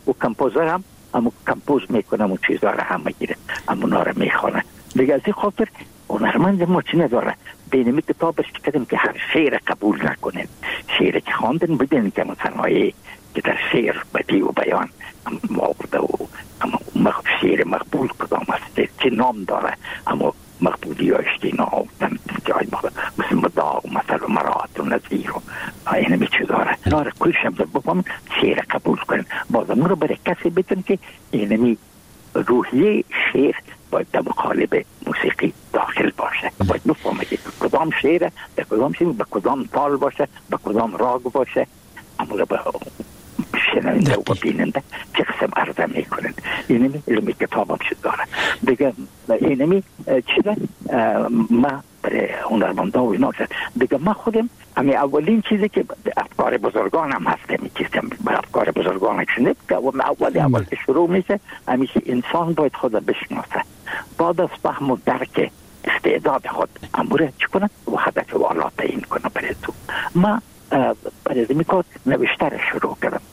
Speaker 25: و کمپوزر هم اما کمپوز میکنه و چیزا را هم میگیره اونا را میخوانه. دیگه از این خاطر هنرمند ما چی نداره بینمی کتابش کردیم که هر شعر قبول نکنه. شعر که خواندن بدین که متنایی که در شعر بدی و بیان آورده و اما شعر مقبول کدام است چه نام داره اما مقبولی هایش که اینا آوردن جای مثل مداغ مثل مرات و نظیر و اینمی چه داره اینا را کلش هم بفهم شعر قبول کنن. باز امون رو برای کسی بتون که اینمی روحیه شعر باید در مقالب موسیقی داخل باشه. باید بفهمه که کدام شعر به کدام شعر به کدام تال باشه به کدام راگ باشه امون رو به شنونده و بیننده چه قسم عرضه میکنن. اینمی علمی کتاب هم شد داره دیگه. اینمی چیزه ما برای هنرمنده و اینا دیگه ما خودم همی اولین چیزی که افکار بزرگان هم هست میکیستم به افکار بزرگان شنید که اول که شروع میشه همیشه انسان باید خود بشناسه بعد از فهم و درک استعداد خود اموره چی کنه و هدف والا تعیین کنه برای تو. ما برای میکرد نوشتر شروع کردم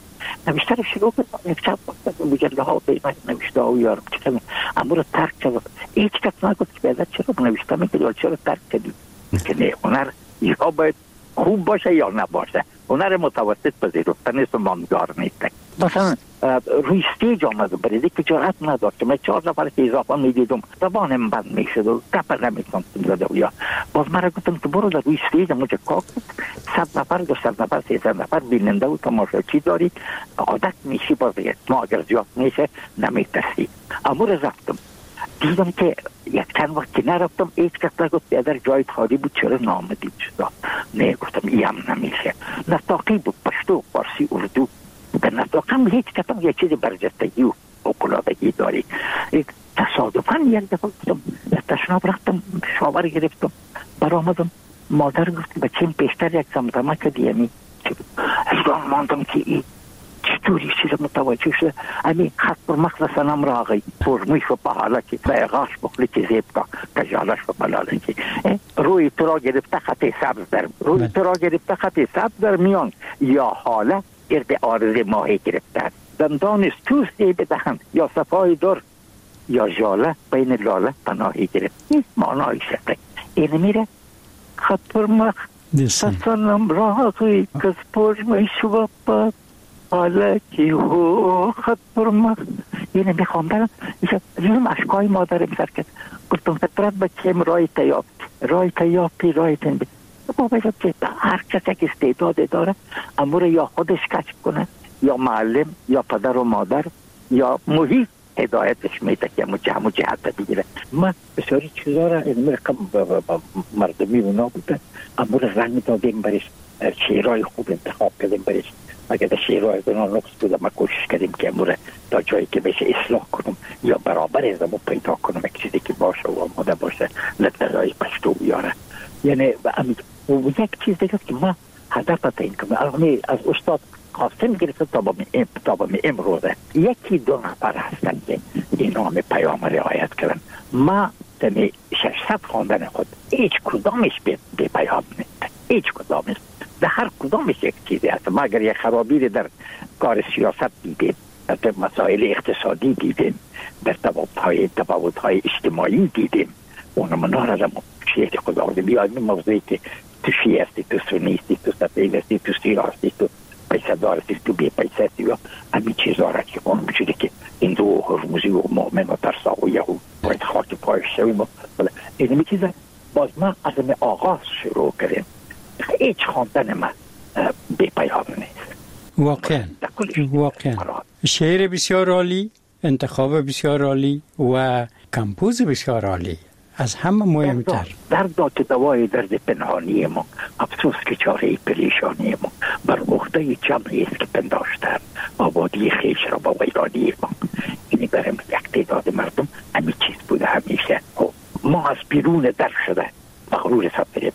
Speaker 25: یک چند مجله ها بیمه نوشته ها و یارم چکم امور ترک کرد. هیچ کس نگفت که بیادر چرا نوشته میکنی چرا ترک کردی که نه هنر یا باید خوب باشه یا نباشه. هنر متوسط پذیرفته نیست و ماندگار نیست. مثلا روی استیج آمد و بریدی که جرأت نداشت من 4 نفر که اضافه میدیدم زبانم بند میشد و گپ نمیتونم زده و یا باز مرا گفتم که برو در روی استیج مجه کار کن 100 نفر 200 نفر 300 نفر بیننده و تماشاچی داری عادت میشی باز ما اگر زیاد میشه نمیترسی. امور رفتم دیدم که یک چند وقت که نرفتم هیچ کس نگفت بیادر جایت خالی بود چرا نامدید شد. نه گفتم ای هم نمیشه. نطاقی بود پشتو فارسی اردو در نطاق هم هیچ کس هم یک چیز برجستگی و اقلادگی داری. تصادفاً یک دفعه گفتم تشناب رفتم شاور گرفتم برآمدم مادر گفت بچیم پیشتر یک زمزمه کردی همی حیران ماندم که این چطوری چیز متوجه شده همی خط بر مخص سنم را آقای فرمیش و پاحالا که فیغاش بخلی که زیب که کجالش و پلاله که روی تو را گرفته خط سبز در میان یا حاله گرد آرز ماهی گرفتن دندان توستی بدهن یا صفای در یا جاله بین لاله پناهی گرفت. این معنای شده این میره خط بر مخ سنم را آقای کس فرمیش و حالا که هو خط برمخ اینه میخوام برم زیرم اشکای مادرم سر کرد گفتم فطرت بچیم رای تیافتی بابا که هر کس یک استعداد داره امور یا خودش کشف کنه یا معلم یا پدر و مادر یا محیط هدایتش میده که همو جهت بگیره. من بسیاری چیزا را این رقم مردمی اونا بوده امور رنگ دادیم برش شیرهای خوب انتخاب کردیم برش اگر در شیرهای اونا نقص بوده ما کوشش کردیم که امور تا جایی که بشه اصلاح کنم یا برابر ازمو پیدا کنم یک چیزی که باشه و آماده باشه لطلای پشتو بیاره. یعنی یک چیز دیگه که ما هدف تعیین کنم از استاد خواستم گرفته تا با امروزه یکی 2 نفر هستن که این نام پیام رعایت کردن. ما تنی 600 خواندن خود هیچ کدامش به پیام نیست. هیچ کدامش در هر کدامش یک چیزی هست. ما اگر یک خرابی در کار سیاست دیدیم در مسائل اقتصادی دیدیم در تفاوت‌های اجتماعی دیدیم اونم نارزم شیخ خدا بیاید موضوعی که تو شیعه هستی تو سنی هستی تو سفید هستی تو سیاه هستی تو پیسه دار هستی تو بی پیسه هستی و همین چیزها را که اون بشده که هندو و هرموزی و مؤمن و ترسا و یهود باید خاک پایش شویم این می چیزه باز ما از همه آغاز شروع کردیم هیچ خواندن من بی پیام نیست.
Speaker 24: واقعا شعر بسیار عالی، انتخاب بسیار عالی و کمپوز بسیار عالی، از همه مهمتر
Speaker 25: درد که دوای درد پنهانی ما، افسوس که چاره پریشانی ما، بر عهده جمعی است که پنداشتن آبادی خیش را با ویرانی ما. اینی برم یک تعداد مردم همین چیز بوده همیشه. ما از بیرون در شده مغرور سفریم.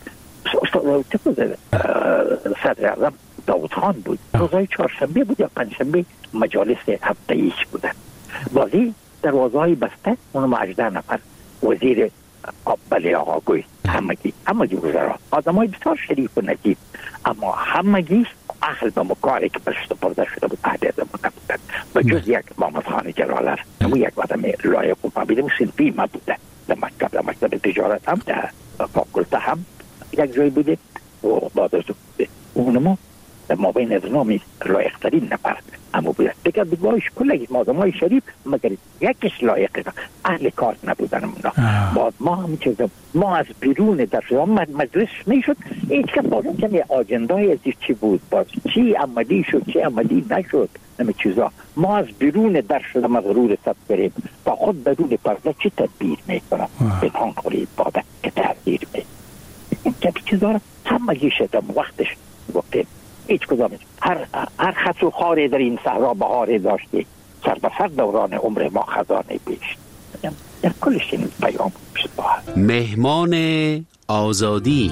Speaker 25: صدر اعظم داود خان بود، روزهای 4شنبه بود یا 5شنبه مجالس هفته ایش بودن. بازی دروازه‌های بسته، اونم 18 نفر وزیر بله آقاگوی همگی وزرا آدمای بسیار شریف و نجیب، اما همگی اهل به مکاری که برش سپرده شده بود اهل از ما نبودن و جز یک محمد خان جلالر و یک آدم لایق و قابل صنفی ما بوده. در مکتب تجارت هم در فاکولته هم یک جای بوده و بعد از بوده اونمو در مابین از نامی لایقترین نفر اما بوده دیگر بگوهش کلگی مادمای شریف مگر یکیش لایق اهل کار نبودن بعد ما هم چیزم ما از بیرون در مجلس میشد هیچ که بازم کمی آجندای ازی چی بود باز چی عملی شد چی عملی نشد نمی چیزا ما از بیرون در شده مغرور سب بریم با خود بدون پرده چی تدبیر میکنم بنان خوری باده که تدبیر میکنم این که چیزا را همه شدم وقتش گفتیم هیچ کدامش هر خس و خاری در این صحرا بهاری داشتی سر به سر دوران عمر ما خزانه بیش در کلش این پیام شد.
Speaker 19: مهمان آزادی.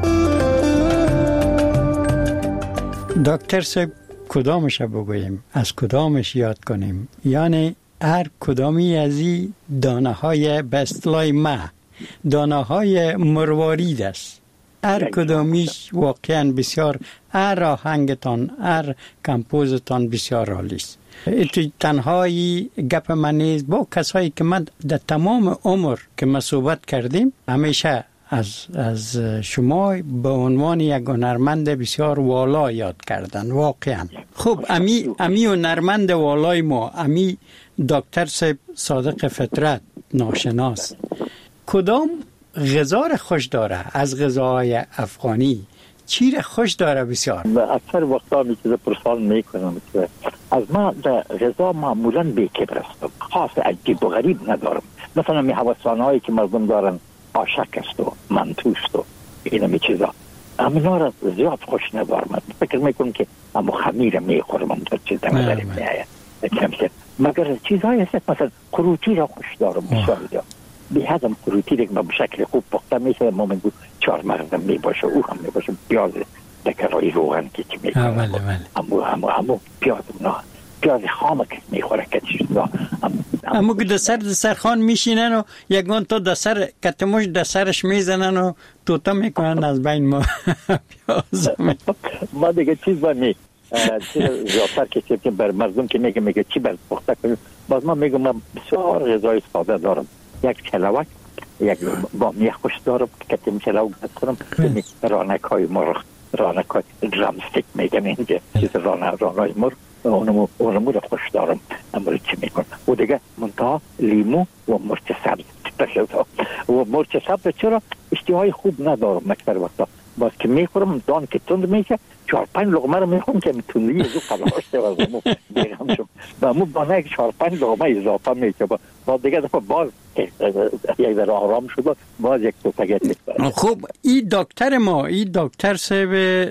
Speaker 24: دکتر صاحب کدامش بگوییم از کدامش یاد کنیم؟ یعنی هر کدامی از این دانه های به اصطلاح دانه های مروارید است. هر کدامیش واقعا بسیار هر آهنگتان هر کمپوزتان بسیار عالی است. تنهایی گپ من نیست با کسایی که من در تمام عمر که ما صحبت کردیم همیشه از شما به عنوان یک هنرمند بسیار والا یاد کردن واقعا. خب امی هنرمند والای ما امی دکتر صادق فطرت ناشناس کدام غذا را خوش داره از غذاهای افغانی؟ چی را خوش داره بسیار؟
Speaker 25: اکثر وقتا می چیز پرسان میکنم که از ما در غذا معمولا بیکبر هستم، خاص عجیب و غریب ندارم. مثلا می حواسانهایی که مردم دارن آشک است و منتوست و اینا می چیزا اما را زیاد خوش ندارم. فکر میکنم که اما خمیر میخورم در چیز دمداری میآید مگر چیزهایی هست مثلا قروتی را خوش دارم بسیار زیاد. به هدم قروتی را به شکل خوب پخته میشه ما میگو 4 مردم میباشه او هم میباشه پیاز دکرای روغن که چی میکنه اما پیاز خامه که میخوره که چیزا
Speaker 24: اما که دسر خان میشینن و یکان تا دسر کتموش دسرش میزنن و توتا میکنن از بین ما پیاز
Speaker 25: ما دیگه چیز بانی زیادتر که بر مردم که میگه چی بر پخته کنیم باز ما میگم من بسیار غذای ساده دارم. یک چلوک یک بامی خوش دارم که کتیم چلوک دارم رانک های مرغ رانک های درامستیک میگم اینجا چیز رانای مرغ اونمو رو خوش دارم اما چی میکنم و دیگه منتها لیمو و مرچ سبز و مرچ سبز چرا اشتهای خوب ندارم مکتر وقتا باز که میخورم دان که تند میشه 4-5 لقمه رو میخورم که میتونی یه زو قلاشته و زمو بیرم شم و امو بانه یک 4-5 لقمه اضافه میشه باز دیگه دفعه باز یک در آرام شد باز یک توتگت میکنم.
Speaker 24: خب این دکتر ما این دکتر صاحب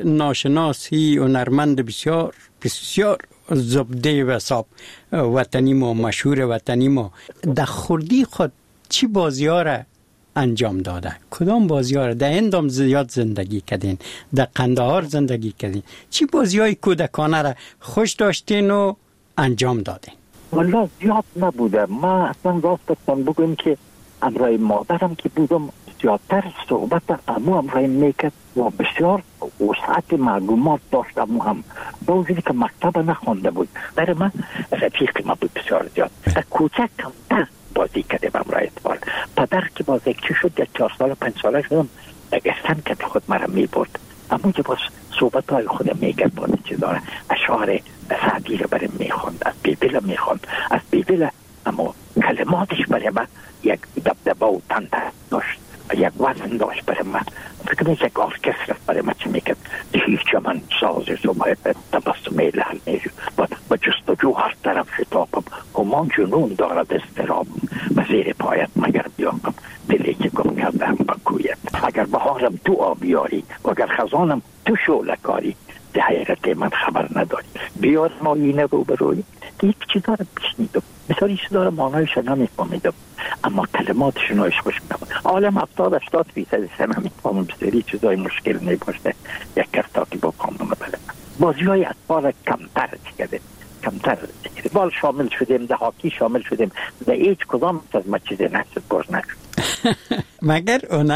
Speaker 24: ناشناسی هنرمند بسیار بسیار زبده و صاحب وطنی ما مشهور وطنی ما در خردی خود چی بازی‌ها را انجام داده؟ کدام بازی‌ها را در هندام زیاد زندگی کردین در قندهار زندگی کردین چی بازی‌های کودکانه را خوش داشتین و انجام دادین؟
Speaker 25: والله زیاد نبوده. ما اصلا راستتون بگم که امرای مادرم که بودم زیادتر صحبت امرای میکرد و بسیار وسعت معلومات داشت امو هم با وجودی که مکتب نخونده بود برای من رفیق ما بود بسیار زیاد در کوچک کمتر بازی کرده امرای اتفال پدر که باز یک چی شد 4 سال 5 ساله شدم دگستن که خود مرا میبرد اما که باز صحبت های خودم میکرد بازی چی داره اشعار سعدی رو برای میخوند از بیبیل میخوند از بیبیل اما کلماتش برای من یک دبدبه و تنده داشت یک وزن داشت برای من فکر میشه یک ارکستر برای من چی میکرد هیچ من سازش و باید تبسمه لحل میشو با جستجو هر طرف شتابم همان جنون دارد استرابم و زیر پایت مگر بیاقم دلی که گم کردم بکویت اگر بهارم تو آبیاری و اگر خزانم تو شولکاری ده حیرت من خبر نداری بیار ما اینه رو بروی یک چیز دارم بشنیدم مثال ایش دارم مانایش نمیفهمیدم اما کلماتشون هایش خوش میدم عالم 70-80% نمیفهمم بسیاری چیزای مشکل نباشته یک کرتاکی با کامنم بله بازی های اطفال کمتر چکده کمتر بال شامل شدیم ده هاکی شامل شدیم ده هیچ کدام از ما چیزی نشد باز نشد
Speaker 24: مگر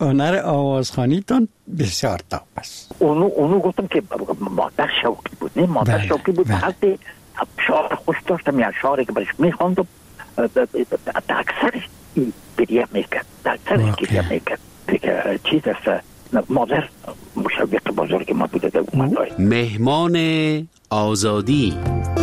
Speaker 24: هنر آوازخوانیتون بسیار تاپ است.
Speaker 25: اونو گفتم که مادر شوقی بود، نه مادر شوقی بود. وقتی شعر خوش داشتم یا شعری که برش میخوندم اکثرش گریه میکرد، اکثرش گریه میکرد دیگه. چیز است مادر مشوق بزرگ ما بوده.
Speaker 19: مهمان آزادی.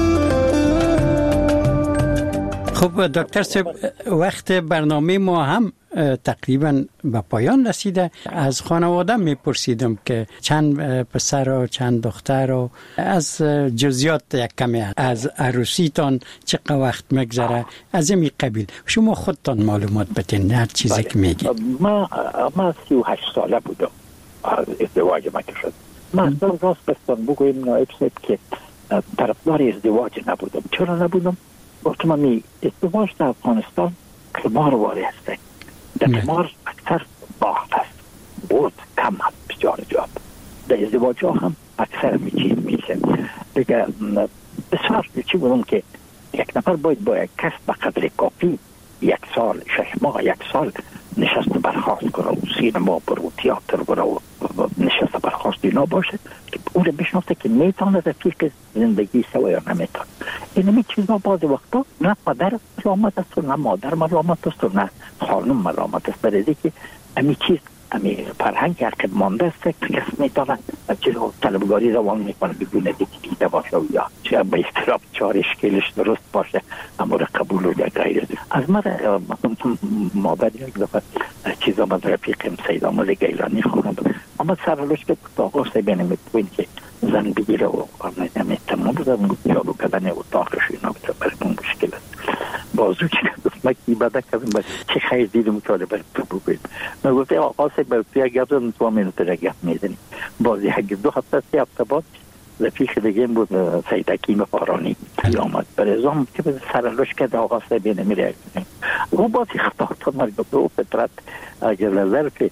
Speaker 24: خب دکتر صاحب، وقت برنامه ما هم تقریبا به پایان رسیده. از خانواده میپرسیدم که چند پسر و چند دختر و از جزئیات یک کمی از عروسیتان چقدر وقت میگذره از این قبیل. شما خودتان معلومات بدین هر چیزی که میگید.
Speaker 25: ما 38 ساله بودم ازدواج ما که شد. من راست بستان بگویم نایب صاحب که طرفدار ازدواج نبودم. چرا نبودم؟ وقتی من ازدواج در افغانستان قمار واری هسته. در قمار اکثر باخت است، بود کم هست بسیار جاب. در ازدواج ها هم اکثر چیز میشه دیگه. بسیار چی بودم که یک نفر باید با یک کس به قدر کافی 1 سال 6 ماه 1 سال نشست برخواست کنه و سینما برو تئاتر برو نشست برخواست اینا باشه که اون رو بشناسته که میتونه رفیق زندگی سوا یا نمیتونه. اینمی چیزا بعض وقتا نه پدر ملامت است و نه مادر ملامت است و نه خانم ملامت است. برای که امی چیز امی فرهنگ حرکت مانده است که کس میتونه چیزا طلبگاری روان میکنه بدون دیده باشه و یا چه به اصطلاح 4 اشکالش درست باشه اما قبول و غیر. از من مادر یک دفعه چیزا من رفیقم سید آموز گیلانی خوندم اما سرالوش که آقا سیبینه میتوین که زن بگیره و نمیتمام بزن جارو کردن اتاقش اینا برمون مشکل است. بازو چی گفت من کی بده کردم چه خیر دیدم که برای تو بگوید. من گفت آقا سیب تو یک گفتم 2 منوت را گفت میزنی. بازی هنگی 2 هفته 3 هفته بعد رفیق دیگه بود سید حکیم فارانی آمد برزام که به سرالوش کرد آقا سیبینه میره او بازی خطا تا مرگو به او فطرت اگر ظرف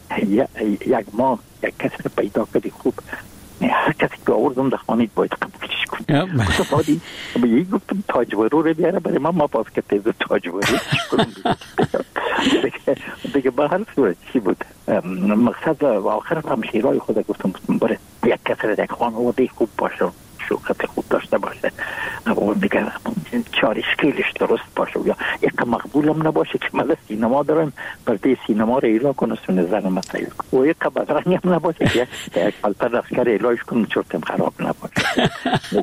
Speaker 25: 1 ماه یک کسی رو پیدا کردی خوب هر کسی که آوردم در خانید باید قبولش کنم. گفتم به یک گفتم تاجورو رو بیاره برای من باز که تیز تاجورو دیگه به هر صورت چی بود مقصد آخر همشیرهای خود گفتم برای یک کسی رو یک خانواده خوب باشه شوخت خوب داشته باشه و دیگه 4 اشکالش درست باشه یا یک مقبولم نباشه که من سینما دارم برای سینما رو ایلا کنه سونه زن مسائل و یک بدرنگی هم نباشه که یک پلتر افکر ایلاش کنه چورتم خراب نباشه.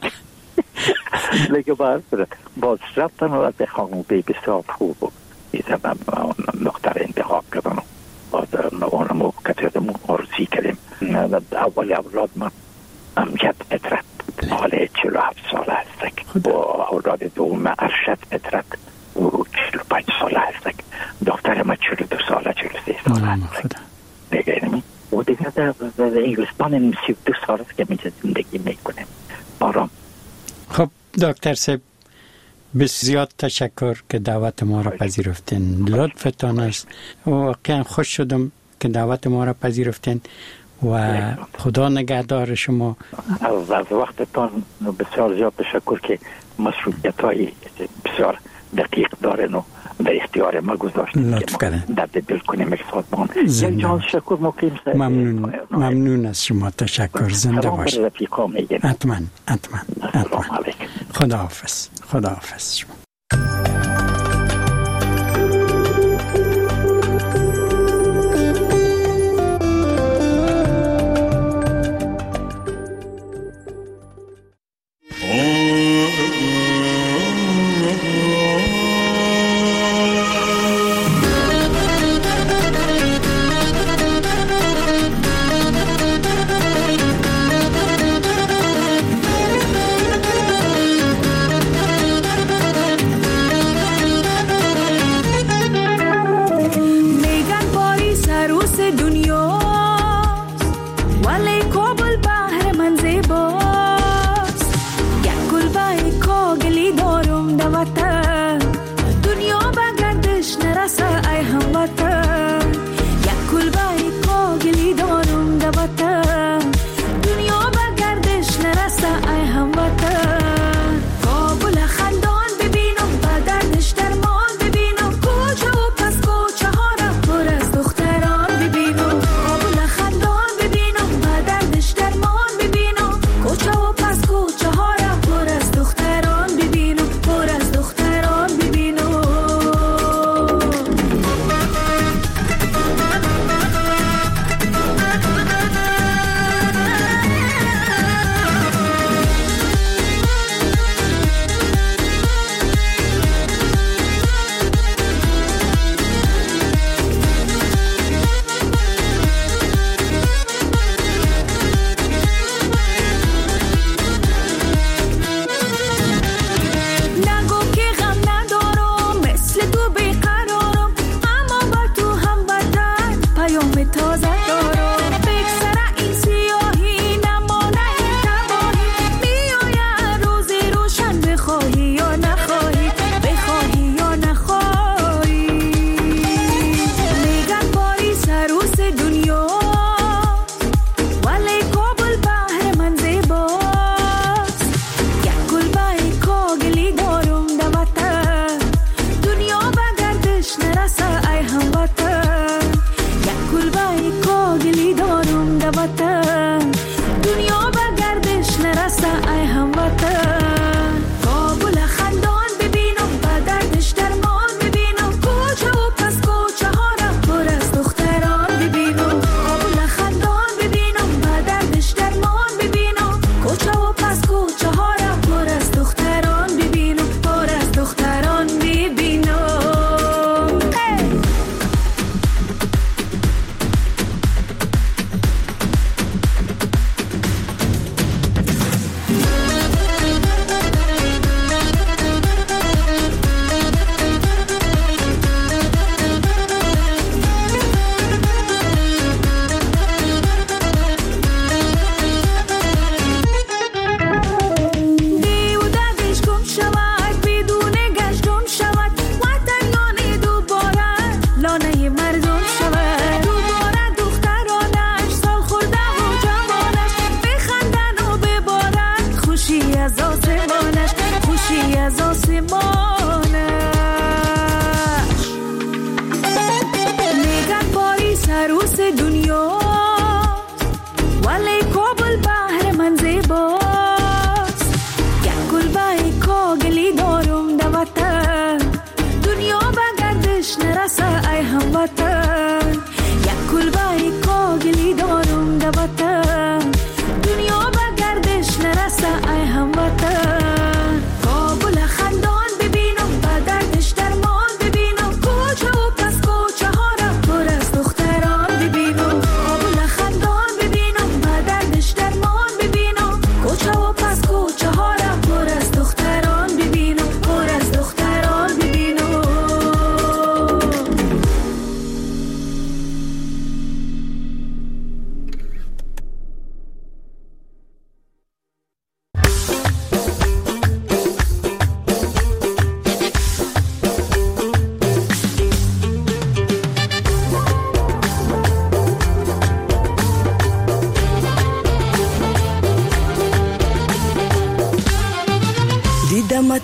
Speaker 25: لیکن باز رفتن و از خانواده بسیار خوب و دختر انتخاب کردن باز اونمو کتیدم آرزی کردیم. اول اولاد من امجد ادرت حاله 47 ساله هستک و اولاد دوم ارشد ادرت و 45 ساله هستک. دختر ما 42 ساله 43 ساله هستک دیگه نمی و دیگه در انگلستان 32 ساله است که میشه زندگی میکنیم آرام.
Speaker 24: خب دکتر صاحب بسیار تشکر که دعوت ما را پذیرفتین. لطفتان است و واقعا خوش شدم که دعوت ما را پذیرفتین و خدا نگهدار شما.
Speaker 25: از وقتتان بسیار زیاد تشکر که مسئولیت‌های بسیار دقیق دارن و در اختیار ما گذاشتن که ما درد دل کنیم یک سازمان. یک جان شکر مقیم سر.
Speaker 24: ممنون از شما. تشکر. زنده باشید. حتما. خداحافظ شما.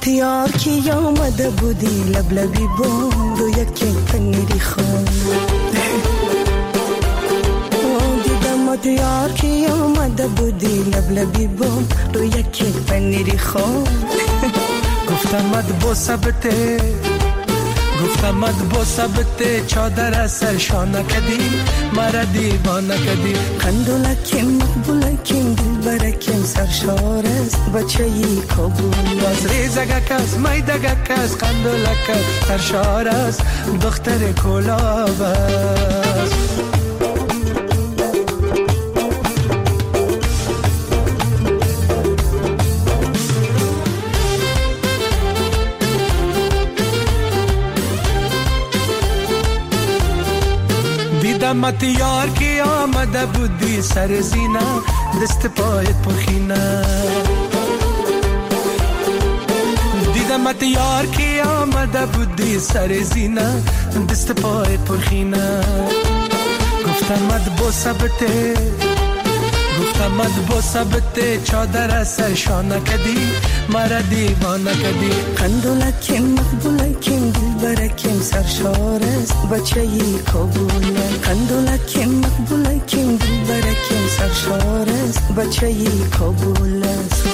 Speaker 1: دیدمت یار که آمده بودی لبلبی بام رو یک پنیری خون دیدمت یار که آمده بودی لبلبی بام رو یک پنیری خون
Speaker 3: گفتمت با ثبته گفتمت با ثبته چادر سرشانه کدی مرا دیوانه کدی
Speaker 1: قندولکم مقبولکم دلبرکم سرشار است بچه ای کابل
Speaker 3: از ریزگک است میدگک است قندولک سرشار است دختر کلاب است دیدمت یار که آمده بودی سر زینه دست پایت پرخینه دیدمت یار که آمده بودی سر زینه دست پایت پرخینه گفتمت با ثبته گفتمت با ثبته چادر سرشانه کدی مرا دیوانه کدی
Speaker 1: قندولکم مقبولکم دلبرکم سرشار است بچه ای کابل قندولکم مقبولکم دلبرکم سرشار است بچه ای کابل است